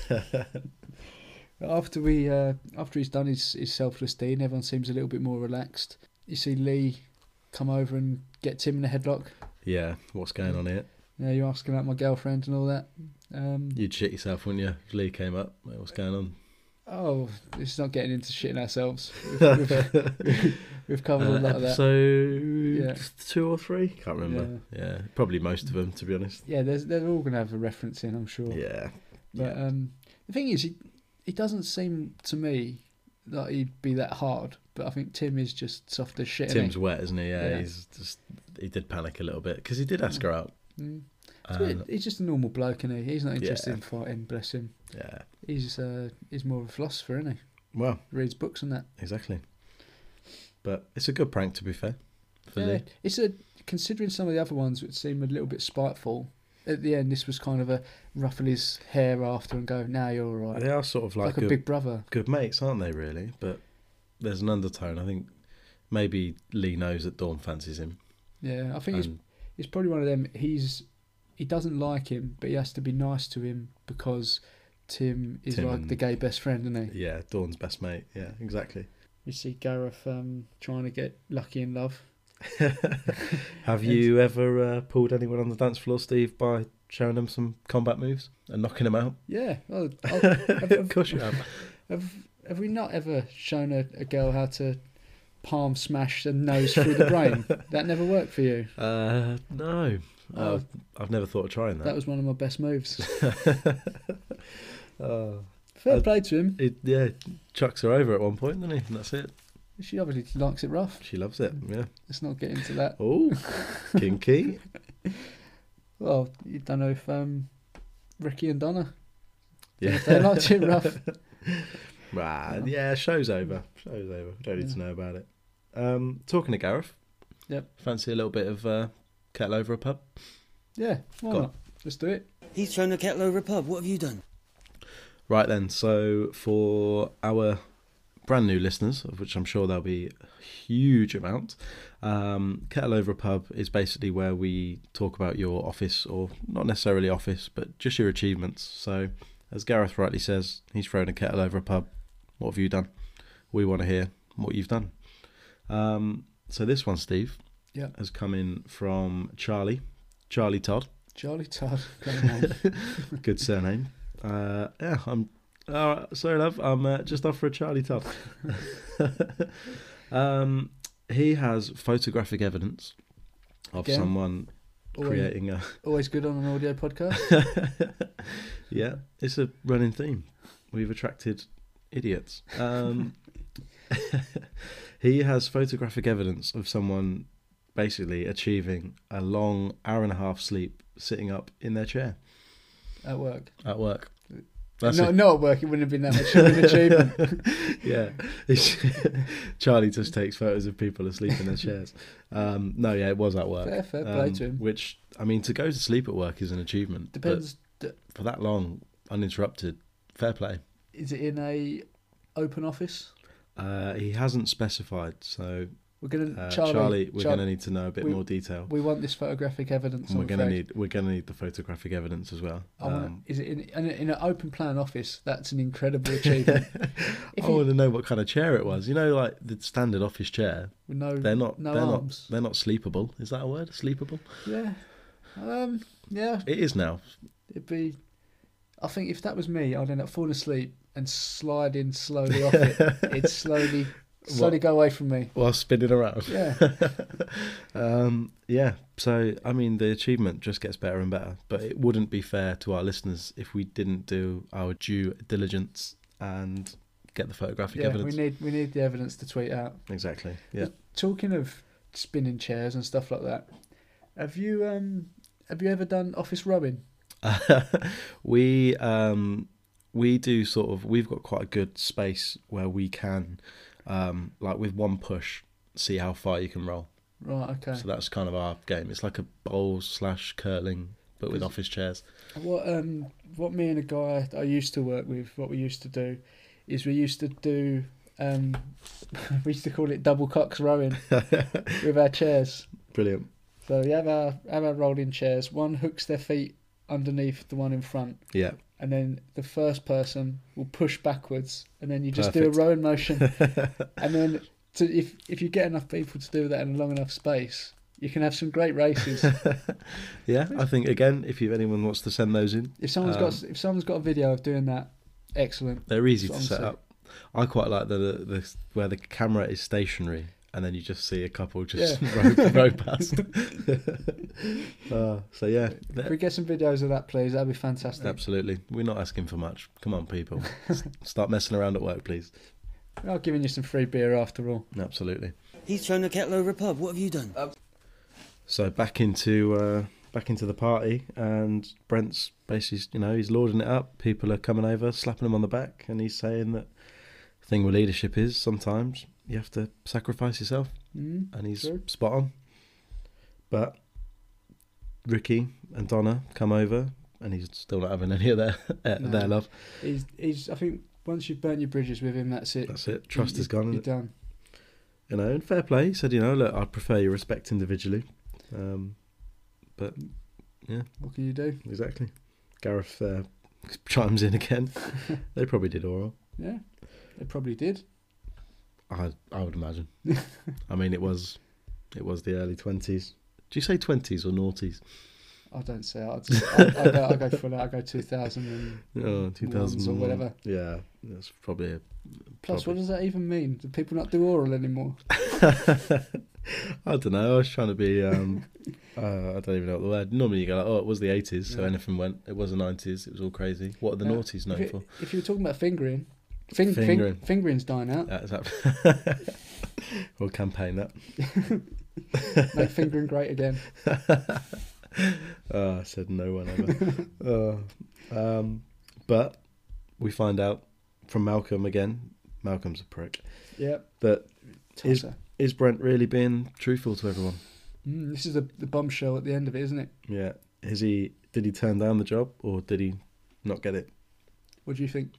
Speaker 2: After we, uh, after he's done his, his selfless deed, everyone seems a little bit more relaxed. You see Lee come over and get Tim in a headlock.
Speaker 1: Yeah, what's going on here?
Speaker 2: Yeah, you're asking about my girlfriend and all that. Um,
Speaker 1: You'd shit yourself, wouldn't you? If Lee came up, like, what's going on?
Speaker 2: oh, it's not getting into shitting ourselves. We've, we've, we've covered
Speaker 1: Uh,
Speaker 2: a lot of that.
Speaker 1: episode
Speaker 2: Yeah.
Speaker 1: two or three? Can't remember. Yeah. probably most of them, to be honest.
Speaker 2: Yeah, there's, they're all going to have a reference in, I'm sure.
Speaker 1: Yeah.
Speaker 2: But um, the thing is, he, he doesn't seem to me that he'd be that hard. But I think Tim is just soft as shit. isn't
Speaker 1: Tim's
Speaker 2: he?
Speaker 1: wet, isn't he? Yeah,
Speaker 2: Yeah.
Speaker 1: he's just he did panic a little bit because he did ask her out.
Speaker 2: Mm.
Speaker 1: Um,
Speaker 2: So he's just a normal bloke, isn't he? He's not interested
Speaker 1: Yeah.
Speaker 2: in fighting, bless him.
Speaker 1: Yeah.
Speaker 2: He's uh, he's more of a philosopher, isn't he?
Speaker 1: Well,
Speaker 2: Reads books and that.
Speaker 1: exactly. But it's a good prank, to be fair. For
Speaker 2: Yeah,
Speaker 1: Lee.
Speaker 2: it's a considering some of the other ones which seem a little bit spiteful. At the end, this was kind of a ruffle his hair after and go, "Now you're all right."
Speaker 1: They are sort of like,
Speaker 2: like a
Speaker 1: good,
Speaker 2: big brother.
Speaker 1: good mates, aren't they? Really, but there's an undertone. I think maybe Lee knows that Dawn fancies him.
Speaker 2: Yeah, I think it's
Speaker 1: And-
Speaker 2: it's probably one of them. He's he doesn't like him, but he has to be nice to him because Tim is
Speaker 1: Tim
Speaker 2: like
Speaker 1: and-
Speaker 2: the gay best friend, isn't he?
Speaker 1: Yeah, Dawn's best mate. Yeah, exactly.
Speaker 2: You see Gareth um, trying to get lucky in love.
Speaker 1: Have you ever uh, pulled anyone on the dance floor, Steve, by showing them some combat moves and knocking them out?
Speaker 2: Yeah, well, I'll, have,
Speaker 1: Of course you have.
Speaker 2: Have, have we not ever shown a, a girl how to palm smash a nose through the brain? That never worked for you?
Speaker 1: Uh, no.
Speaker 2: Oh.
Speaker 1: I've, I've never thought of trying that.
Speaker 2: That was one of my best moves.
Speaker 1: Oh.
Speaker 2: Fair
Speaker 1: I-
Speaker 2: play to him.
Speaker 1: It, yeah, chucks her over at one point, doesn't he? And that's it.
Speaker 2: She obviously likes it rough.
Speaker 1: She loves it, yeah.
Speaker 2: Let's not get into that.
Speaker 1: Oh, kinky.
Speaker 2: Well, you don't know if um, Ricky and Donna,
Speaker 1: Yeah.
Speaker 2: if they liked it rough.
Speaker 1: Right, yeah, show's over. Show's over. Don't need to know about it. Um, talking to Gareth.
Speaker 2: Yep.
Speaker 1: Fancy a little bit of uh, kettle over a pub?
Speaker 2: Yeah, why
Speaker 1: Go on.
Speaker 2: not? Let's do it.
Speaker 13: He's thrown a kettle over a pub. What have you done?
Speaker 1: Right then, so for our brand new listeners, of which I'm sure there'll be a huge amount, um, Kettle Over a Pub is basically where we talk about your office, or not necessarily office, but just your achievements. So, as Gareth rightly says, he's thrown a kettle over a pub. What have you done? We want to hear what you've done. Um, so this one, Steve,
Speaker 2: Yeah.
Speaker 1: has come in from Charlie, Charlie Todd.
Speaker 2: Charlie Todd. Great name.
Speaker 1: Good surname. Uh, yeah, I'm All right, sorry, love. I'm uh, just off for a Charlie Top. um, he has photographic evidence of
Speaker 2: Again,
Speaker 1: someone
Speaker 2: always,
Speaker 1: creating a.
Speaker 2: Always good on an audio podcast.
Speaker 1: Yeah, it's a running theme. We've attracted idiots. Um, he has photographic evidence of someone basically achieving a long hour and a half sleep sitting up in their chair
Speaker 2: At work.
Speaker 1: at work.
Speaker 2: That's no, not at work. It wouldn't have been that much of an achievement.
Speaker 1: Yeah, Charlie just takes photos of people asleep in their chairs. Um, no, yeah, it was at work.
Speaker 2: Fair, fair play
Speaker 1: um,
Speaker 2: to him.
Speaker 1: Which, I mean, to go to sleep at work is an achievement.
Speaker 2: Depends.
Speaker 1: but for that long, uninterrupted, fair play.
Speaker 2: Is it in a open office?
Speaker 1: Uh, he hasn't specified, so
Speaker 2: we're gonna
Speaker 1: uh,
Speaker 2: Charlie,
Speaker 1: Charlie. We're
Speaker 2: Char-
Speaker 1: going to need to know a bit
Speaker 2: we,
Speaker 1: more detail.
Speaker 2: We want this photographic evidence.
Speaker 1: And we're
Speaker 2: going
Speaker 1: to need. We're going to need the photographic evidence as well.
Speaker 2: I wanna,
Speaker 1: Um,
Speaker 2: is it in, in, in an open plan office? That's an incredible achievement.
Speaker 1: I want to know what kind of chair it was. You know, like the standard office chair.
Speaker 2: With no,
Speaker 1: they're not.
Speaker 2: no
Speaker 1: they're
Speaker 2: arms.
Speaker 1: not. They're not sleepable. Is that a word? Sleepable?
Speaker 2: Yeah. Um. Yeah.
Speaker 1: It is now.
Speaker 2: It'd be. I think if that was me, I'd end up falling asleep and sliding slowly off it. It'd slowly, slowly
Speaker 1: What?
Speaker 2: go away from me.
Speaker 1: While spinning around.
Speaker 2: Yeah.
Speaker 1: um, yeah. So, I mean, the achievement just gets better and better. But it wouldn't be fair to our listeners if we didn't do our due diligence and get the photographic
Speaker 2: Yeah,
Speaker 1: evidence.
Speaker 2: we need we need the evidence to tweet out.
Speaker 1: Exactly. Yeah.
Speaker 2: Talking of spinning chairs and stuff like that, have you um have you ever done office rowing?
Speaker 1: we um we do sort of we've got quite a good space where we can um like with one push see how far you can roll.
Speaker 2: Right. Okay.
Speaker 1: So that's kind of our game. It's like a bowl slash curling, but with office chairs.
Speaker 2: What um what me and a guy I used to work with, what we used to do, is we used to do um we used to call it double cocks rowing with our chairs.
Speaker 1: Brilliant.
Speaker 2: So we have our have our rolling chairs. One hooks their feet underneath the one in front.
Speaker 1: Yeah.
Speaker 2: And then the first person will push backwards, and then you just
Speaker 1: Perfect.
Speaker 2: do a rowing motion. And then to, if if you get enough people to do that in a long enough space, you can have some great races.
Speaker 1: Yeah, I think again, if you, anyone wants to send those in,
Speaker 2: If someone's
Speaker 1: um,
Speaker 2: got if someone's got a video of doing that, excellent.
Speaker 1: they're easy to
Speaker 2: That's
Speaker 1: set
Speaker 2: what I'm
Speaker 1: up. I quite like the, the, the where the camera is stationary and then you just see a couple just
Speaker 2: Yeah.
Speaker 1: row, row past. uh, so yeah,
Speaker 2: If we get some videos of that, please, that'd be fantastic.
Speaker 1: absolutely. We're not asking for much. Come on, people, S- start messing around at work, please.
Speaker 2: I'll giving you some free beer after all.
Speaker 1: Absolutely.
Speaker 13: He's thrown a kettle over a pub. What have you done?
Speaker 1: So back into uh, back into the party, and Brent's basically, you know, he's lording it up. People are coming over, slapping him on the back, and he's saying that the thing with leadership is sometimes you have to sacrifice yourself,
Speaker 2: Mm,
Speaker 1: and he's
Speaker 2: true.
Speaker 1: spot on. But Ricky and Donna come over, and he's still not having any of their uh,
Speaker 2: No.
Speaker 1: their love.
Speaker 2: He's he's. I think once you've burnt your bridges with him, that's it.
Speaker 1: That's it. Trust
Speaker 2: You-
Speaker 1: is gone.
Speaker 2: You're
Speaker 1: isn't it?
Speaker 2: done.
Speaker 1: You know, and fair play. He said, you know, look, I prefer you respect individually. Um, but yeah,
Speaker 2: What can you do?
Speaker 1: exactly. Gareth uh, chimes in again. They probably did oral.
Speaker 2: Yeah, they probably did.
Speaker 1: I I would imagine. I mean, it was it was the early twenties. Do you say twenties or noughties?
Speaker 2: I don't say. I just, I, I go. I go full out. I go two thousand
Speaker 1: Oh, two thousand
Speaker 2: or whatever.
Speaker 1: Yeah, that's probably a.
Speaker 2: Plus,
Speaker 1: probably.
Speaker 2: what does that even mean? Do people not do oral anymore?
Speaker 1: I don't know. I was trying to be. Um, uh, I don't even know what the word. Normally, you go like, "Oh, it was the eighties, so
Speaker 2: Yeah.
Speaker 1: anything went." It was the nineties. It was all crazy. What are the
Speaker 2: Yeah.
Speaker 1: noughties known
Speaker 2: if,
Speaker 1: for?
Speaker 2: you, if you were talking about fingering, fing,
Speaker 1: Fingering.
Speaker 2: Fing, fingering's dying out.
Speaker 1: That's that. We'll campaign that.
Speaker 2: Make fingering great again.
Speaker 1: Oh, I said no one ever. oh. um, but we find out from Malcolm again. Malcolm's a prick.
Speaker 2: Yep.
Speaker 1: That is
Speaker 2: Tosser.
Speaker 1: is Brent really being truthful to everyone?
Speaker 2: Mm, this is the, the bombshell at the end of it, isn't it?
Speaker 1: Yeah. Is he? Did he turn down the job, or did he not get it?
Speaker 2: What do you think?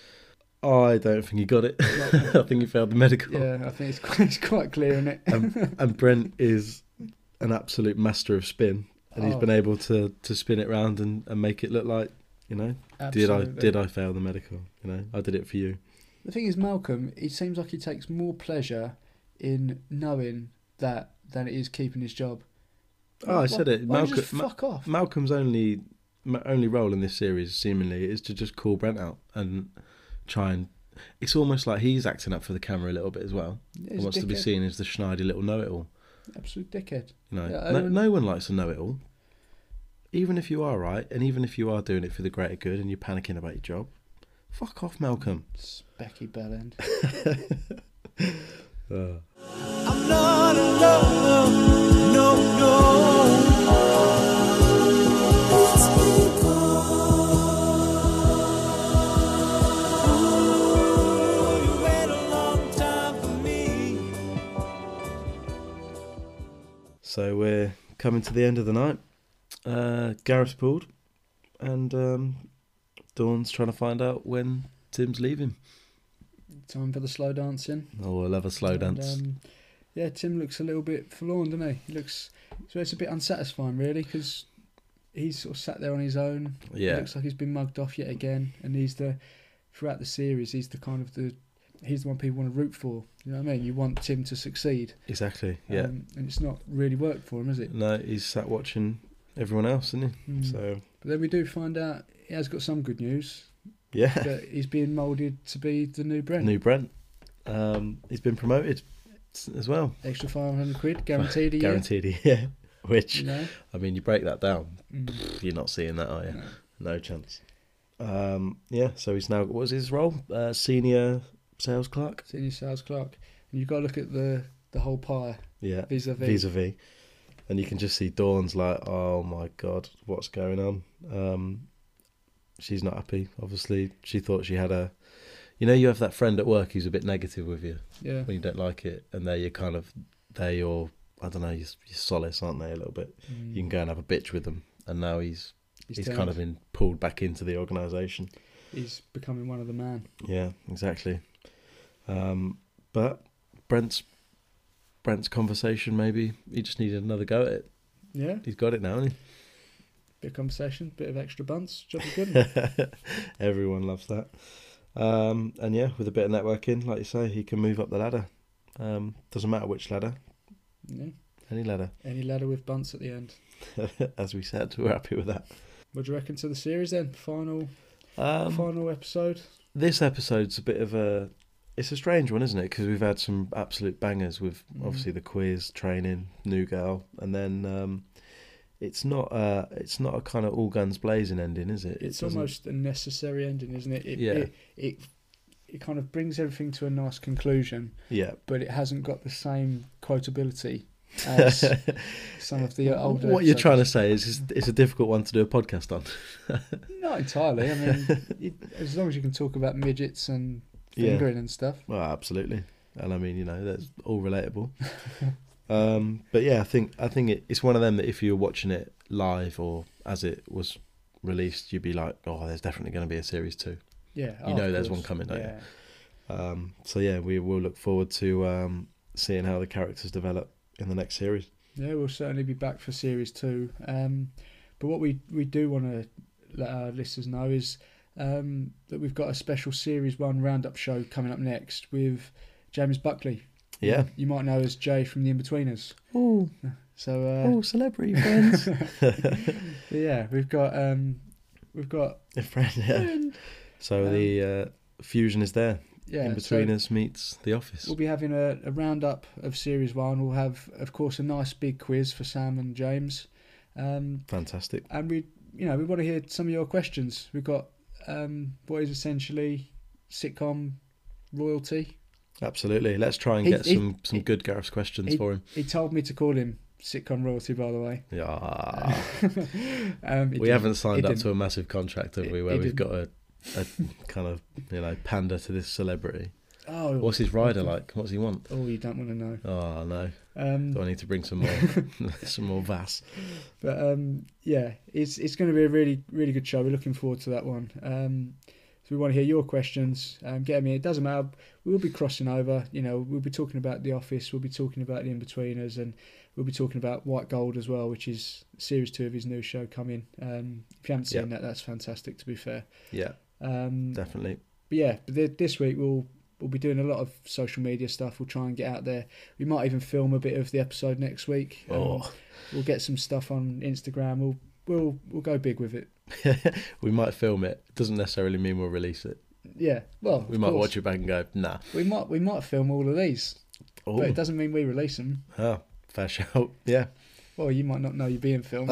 Speaker 1: I don't think he got it. I think he failed the medical.
Speaker 2: Yeah, I think it's quite, it's quite clear, isn't it?
Speaker 1: and, and Brent is an absolute master of spin, and he's
Speaker 2: Oh.
Speaker 1: been able to, to spin it round and, and make it look like, you know,
Speaker 2: Absolutely.
Speaker 1: did I did I fail the medical? You know, I did it for you.
Speaker 2: The thing is, Malcolm, he seems like he takes more pleasure in knowing that than it is keeping his job.
Speaker 1: Oh, I
Speaker 2: Why-
Speaker 1: said it.
Speaker 2: why don't
Speaker 1: Malcolm,
Speaker 2: you just fuck
Speaker 1: Ma-
Speaker 2: off.
Speaker 1: Malcolm's only ma- only role in this series, seemingly, is to just call Brent out, and try and. It's almost like he's acting up for the camera a little bit as well.
Speaker 2: Yeah,
Speaker 1: He
Speaker 2: he's a
Speaker 1: wants to be
Speaker 2: dickhead.
Speaker 1: seen as the schneidi little know-it-all.
Speaker 2: Absolute dickhead.
Speaker 1: You know,
Speaker 2: Yeah,
Speaker 1: no,
Speaker 2: Owen-
Speaker 1: no one likes a know-it-all. Even if you are right, and even if you are doing it for the greater good, and you're panicking about your job, fuck off, Malcolm.
Speaker 2: Becky Bellend.
Speaker 1: Uh.
Speaker 3: I'm not in love, no, no. You wait a long time for me.
Speaker 1: So we're coming to the end of the night. Uh, Gareth's pulled, and um, Dawn's trying to find out when Tim's leaving.
Speaker 2: Time for the slow dancing.
Speaker 1: Oh, we'll have a slow
Speaker 2: And,
Speaker 1: dance.
Speaker 2: um, yeah, Tim looks a little bit forlorn, doesn't he? He looks so it's a bit unsatisfying, really, because he's sort of sat there on his own.
Speaker 1: Yeah.
Speaker 2: It looks like he's been mugged off yet again, and he's the throughout the series, he's the kind of the he's the one people want to root for. You know what I mean? You want Tim to succeed.
Speaker 1: Exactly. Yeah.
Speaker 2: Um, and it's not really worked for him, is it?
Speaker 1: No, he's sat watching everyone else, isn't he?
Speaker 2: Mm.
Speaker 1: So
Speaker 2: But then we do find out he has got some good news.
Speaker 1: Yeah.
Speaker 2: That he's being moulded to be the new Brent.
Speaker 1: new Brent, um, he's been promoted s- as well.
Speaker 2: Extra five hundred quid, guaranteed a year.
Speaker 1: Guaranteed a year. Which,
Speaker 2: You know?
Speaker 1: I mean, you break that down,
Speaker 2: Mm.
Speaker 1: pff, you're not seeing that, are you? No, no chance. Um, yeah, so he's now, what was his role? Uh, senior sales clerk?
Speaker 2: Senior sales clerk. And you've got to look at the, the whole pie.
Speaker 1: Yeah,
Speaker 2: Vis-a-vis.
Speaker 1: vis-a-vis. And you can just see Dawn's like, oh my God, what's going on? Um, she's not happy, obviously. She thought she had a... You know, you have that friend at work who's a bit negative with you
Speaker 2: Yeah.
Speaker 1: when you don't like it, and they're your kind of... They're your, I don't know, your, your solace, aren't they, a little bit?
Speaker 2: Mm.
Speaker 1: You can go and have a bitch with them, and now he's...
Speaker 2: He's
Speaker 1: He's,
Speaker 2: turned.
Speaker 1: kind of been pulled back into the organisation.
Speaker 2: He's becoming one of the man.
Speaker 1: Yeah, exactly. Um, but Brent's Brent's conversation, maybe he just needed another go at it.
Speaker 2: Yeah.
Speaker 1: He's got it now, hasn't
Speaker 2: Bit of conversation, bit of extra bunts. Job is
Speaker 1: he?
Speaker 2: good.
Speaker 1: Everyone loves that. Um, and yeah, with a bit of networking, like you say, he can move up the ladder. Um, doesn't matter which ladder.
Speaker 2: Yeah.
Speaker 1: Any ladder.
Speaker 2: Any ladder with bunts at the end.
Speaker 1: As we said, we're happy with that.
Speaker 2: What do you reckon to the series then? Final
Speaker 1: Um,
Speaker 2: final episode?
Speaker 1: This episode's a bit of a... It's a strange one, isn't it? Because we've had some absolute bangers with
Speaker 2: Mhm.
Speaker 1: obviously the quiz, training, new girl, and then um, it's not a, it's not a kind of all guns blazing ending, is it? It
Speaker 2: It's
Speaker 1: doesn't-
Speaker 2: almost a necessary ending, isn't it? it
Speaker 1: Yeah.
Speaker 2: It, it, it kind of brings everything to a nice conclusion.
Speaker 1: Yeah.
Speaker 2: But it hasn't got the same quotability as some of the older
Speaker 1: What you're
Speaker 2: episodes.
Speaker 1: trying to say is it's, it's a difficult one to do a podcast on.
Speaker 2: Not entirely. I mean, it, as long as you can talk about midgets and
Speaker 1: Yeah.
Speaker 2: fingering and stuff.
Speaker 1: Well, absolutely, and I mean, you know, that's all relatable. um, but yeah, I think I think it, it's one of them that if you're watching it live or as it was released, you'd be like, oh, there's definitely going to be a series two.
Speaker 2: Yeah,
Speaker 1: you
Speaker 2: oh,
Speaker 1: know,
Speaker 2: of
Speaker 1: there's
Speaker 2: course.
Speaker 1: one coming, don't
Speaker 2: Yeah.
Speaker 1: you? Um, so yeah, we will look forward to um, seeing how the characters develop in the next series.
Speaker 2: Yeah, we'll certainly be back for series two. Um, but what we, we do want to let our listeners know is um, that we've got a special series one roundup show coming up next with James Buckley.
Speaker 1: Yeah.
Speaker 2: You, you might know as Jay from The In-Betweeners.
Speaker 1: Oh,
Speaker 2: so uh,
Speaker 1: oh, celebrity friends.
Speaker 2: but yeah, we've got um, we've got
Speaker 1: A friend, yeah. So
Speaker 2: Um,
Speaker 1: the uh, fusion is there.
Speaker 2: Yeah,
Speaker 1: In Between
Speaker 2: so
Speaker 1: Us meets The Office.
Speaker 2: We'll be having a, a roundup of series one. We'll have, of course, a nice big quiz for Sam and James. Um,
Speaker 1: Fantastic.
Speaker 2: And we, you know, we want to hear some of your questions. We've got um, what is essentially sitcom royalty.
Speaker 1: Absolutely. Let's try and
Speaker 2: He-
Speaker 1: get
Speaker 2: he-
Speaker 1: some, some good Gareth's questions
Speaker 2: He,
Speaker 1: for him.
Speaker 2: he told me to call him sitcom royalty, by the way.
Speaker 1: Yeah.
Speaker 2: um, he
Speaker 1: we
Speaker 2: didn't.
Speaker 1: haven't signed
Speaker 2: He
Speaker 1: up
Speaker 2: didn't.
Speaker 1: to a massive contract, have we,
Speaker 2: He-
Speaker 1: where
Speaker 2: he
Speaker 1: we've
Speaker 2: didn't.
Speaker 1: got a, a kind of, you know, pander to this celebrity.
Speaker 2: Oh,
Speaker 1: What's his rider like? What does he want?
Speaker 2: Oh, you don't want to know.
Speaker 1: Oh, no.
Speaker 2: Um,
Speaker 1: Do I need to bring some more some more Vass?
Speaker 2: But um, yeah, it's it's going to be a really really good show. We're looking forward to that one. Um, so we want to hear your questions. Um, get them in. It doesn't matter. We'll be crossing over. You know, we'll be talking about The Office. We'll be talking about The In-Betweeners, and we'll be talking about White Gold as well, which is series two of his new show coming. Um, if you haven't seen
Speaker 1: Yeah.
Speaker 2: that, that's fantastic. To be fair.
Speaker 1: Yeah.
Speaker 2: Um,
Speaker 1: Definitely.
Speaker 2: But yeah, but th- this week we'll we'll be doing a lot of social media stuff. We'll try and get out there. We might even film a bit of the episode next week. Um,
Speaker 1: Oh.
Speaker 2: We'll get some stuff on Instagram. We'll we'll we'll go big with it.
Speaker 1: We might film it. Doesn't necessarily mean we'll release it.
Speaker 2: Yeah, well,
Speaker 1: We
Speaker 2: of
Speaker 1: might
Speaker 2: course.
Speaker 1: watch it back and go, nah.
Speaker 2: We might we might film all of these,
Speaker 1: Oh.
Speaker 2: but it doesn't mean we release them.
Speaker 1: Oh, fair shout. Yeah.
Speaker 2: Well, you might not know you're being filmed.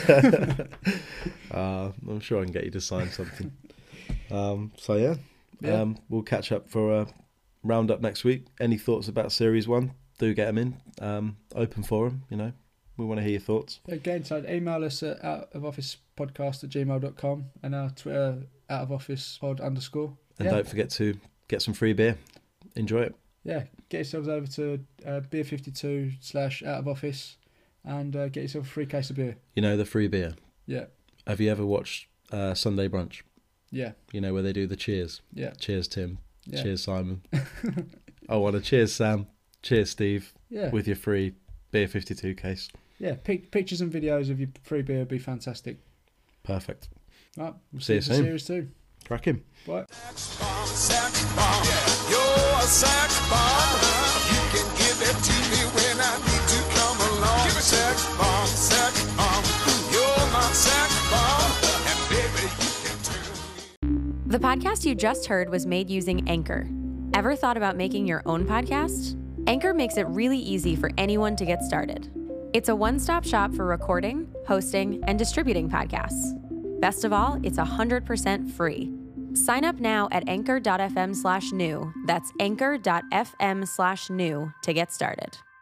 Speaker 1: uh, I'm sure I can get you to sign something. Um, so yeah,
Speaker 2: Yeah.
Speaker 1: Um, we'll catch up for a roundup next week. Any thoughts about series one? Do get them in. Um, open forum. You know, we want to hear your thoughts.
Speaker 2: Again, so email us at out of office podcast at gmail dot com and our Twitter out of office pod underscore.
Speaker 1: And
Speaker 2: yeah.
Speaker 1: don't forget to get some free beer. Enjoy it.
Speaker 2: Yeah, get yourselves over to uh, beer fifty-two slash out of office and uh, get yourself a free case of beer.
Speaker 1: You know the free beer.
Speaker 2: Yeah.
Speaker 1: Have you ever watched uh, Sunday Brunch?
Speaker 2: Yeah.
Speaker 1: You know where they do the cheers.
Speaker 2: Yeah.
Speaker 1: Cheers, Tim.
Speaker 2: Yeah.
Speaker 1: Cheers, Simon. I want a cheers, Sam. Cheers, Steve.
Speaker 2: Yeah.
Speaker 1: With your free beer fifty-two case.
Speaker 2: Yeah, pic- pictures and videos of your free beer would be fantastic.
Speaker 1: Perfect.
Speaker 2: Right, we'll
Speaker 1: See you
Speaker 2: for
Speaker 1: soon.
Speaker 2: Series two.
Speaker 1: Cracking.
Speaker 2: Bye.
Speaker 3: Sex bomb. You're a sex bomb. You can give it to me when I need to come along. Give me sex bomb, sex bomb. You're my sex bomb. And baby, you can turn.
Speaker 14: The podcast you just heard was made using Anchor. Ever thought about making your own podcast? Anchor makes it really easy for anyone to get started. It's a one-stop shop for recording, hosting, and distributing podcasts. Best of all, it's one hundred percent free. Sign up now at anchor dot f m slash new. That's anchor dot f m slash new to get started.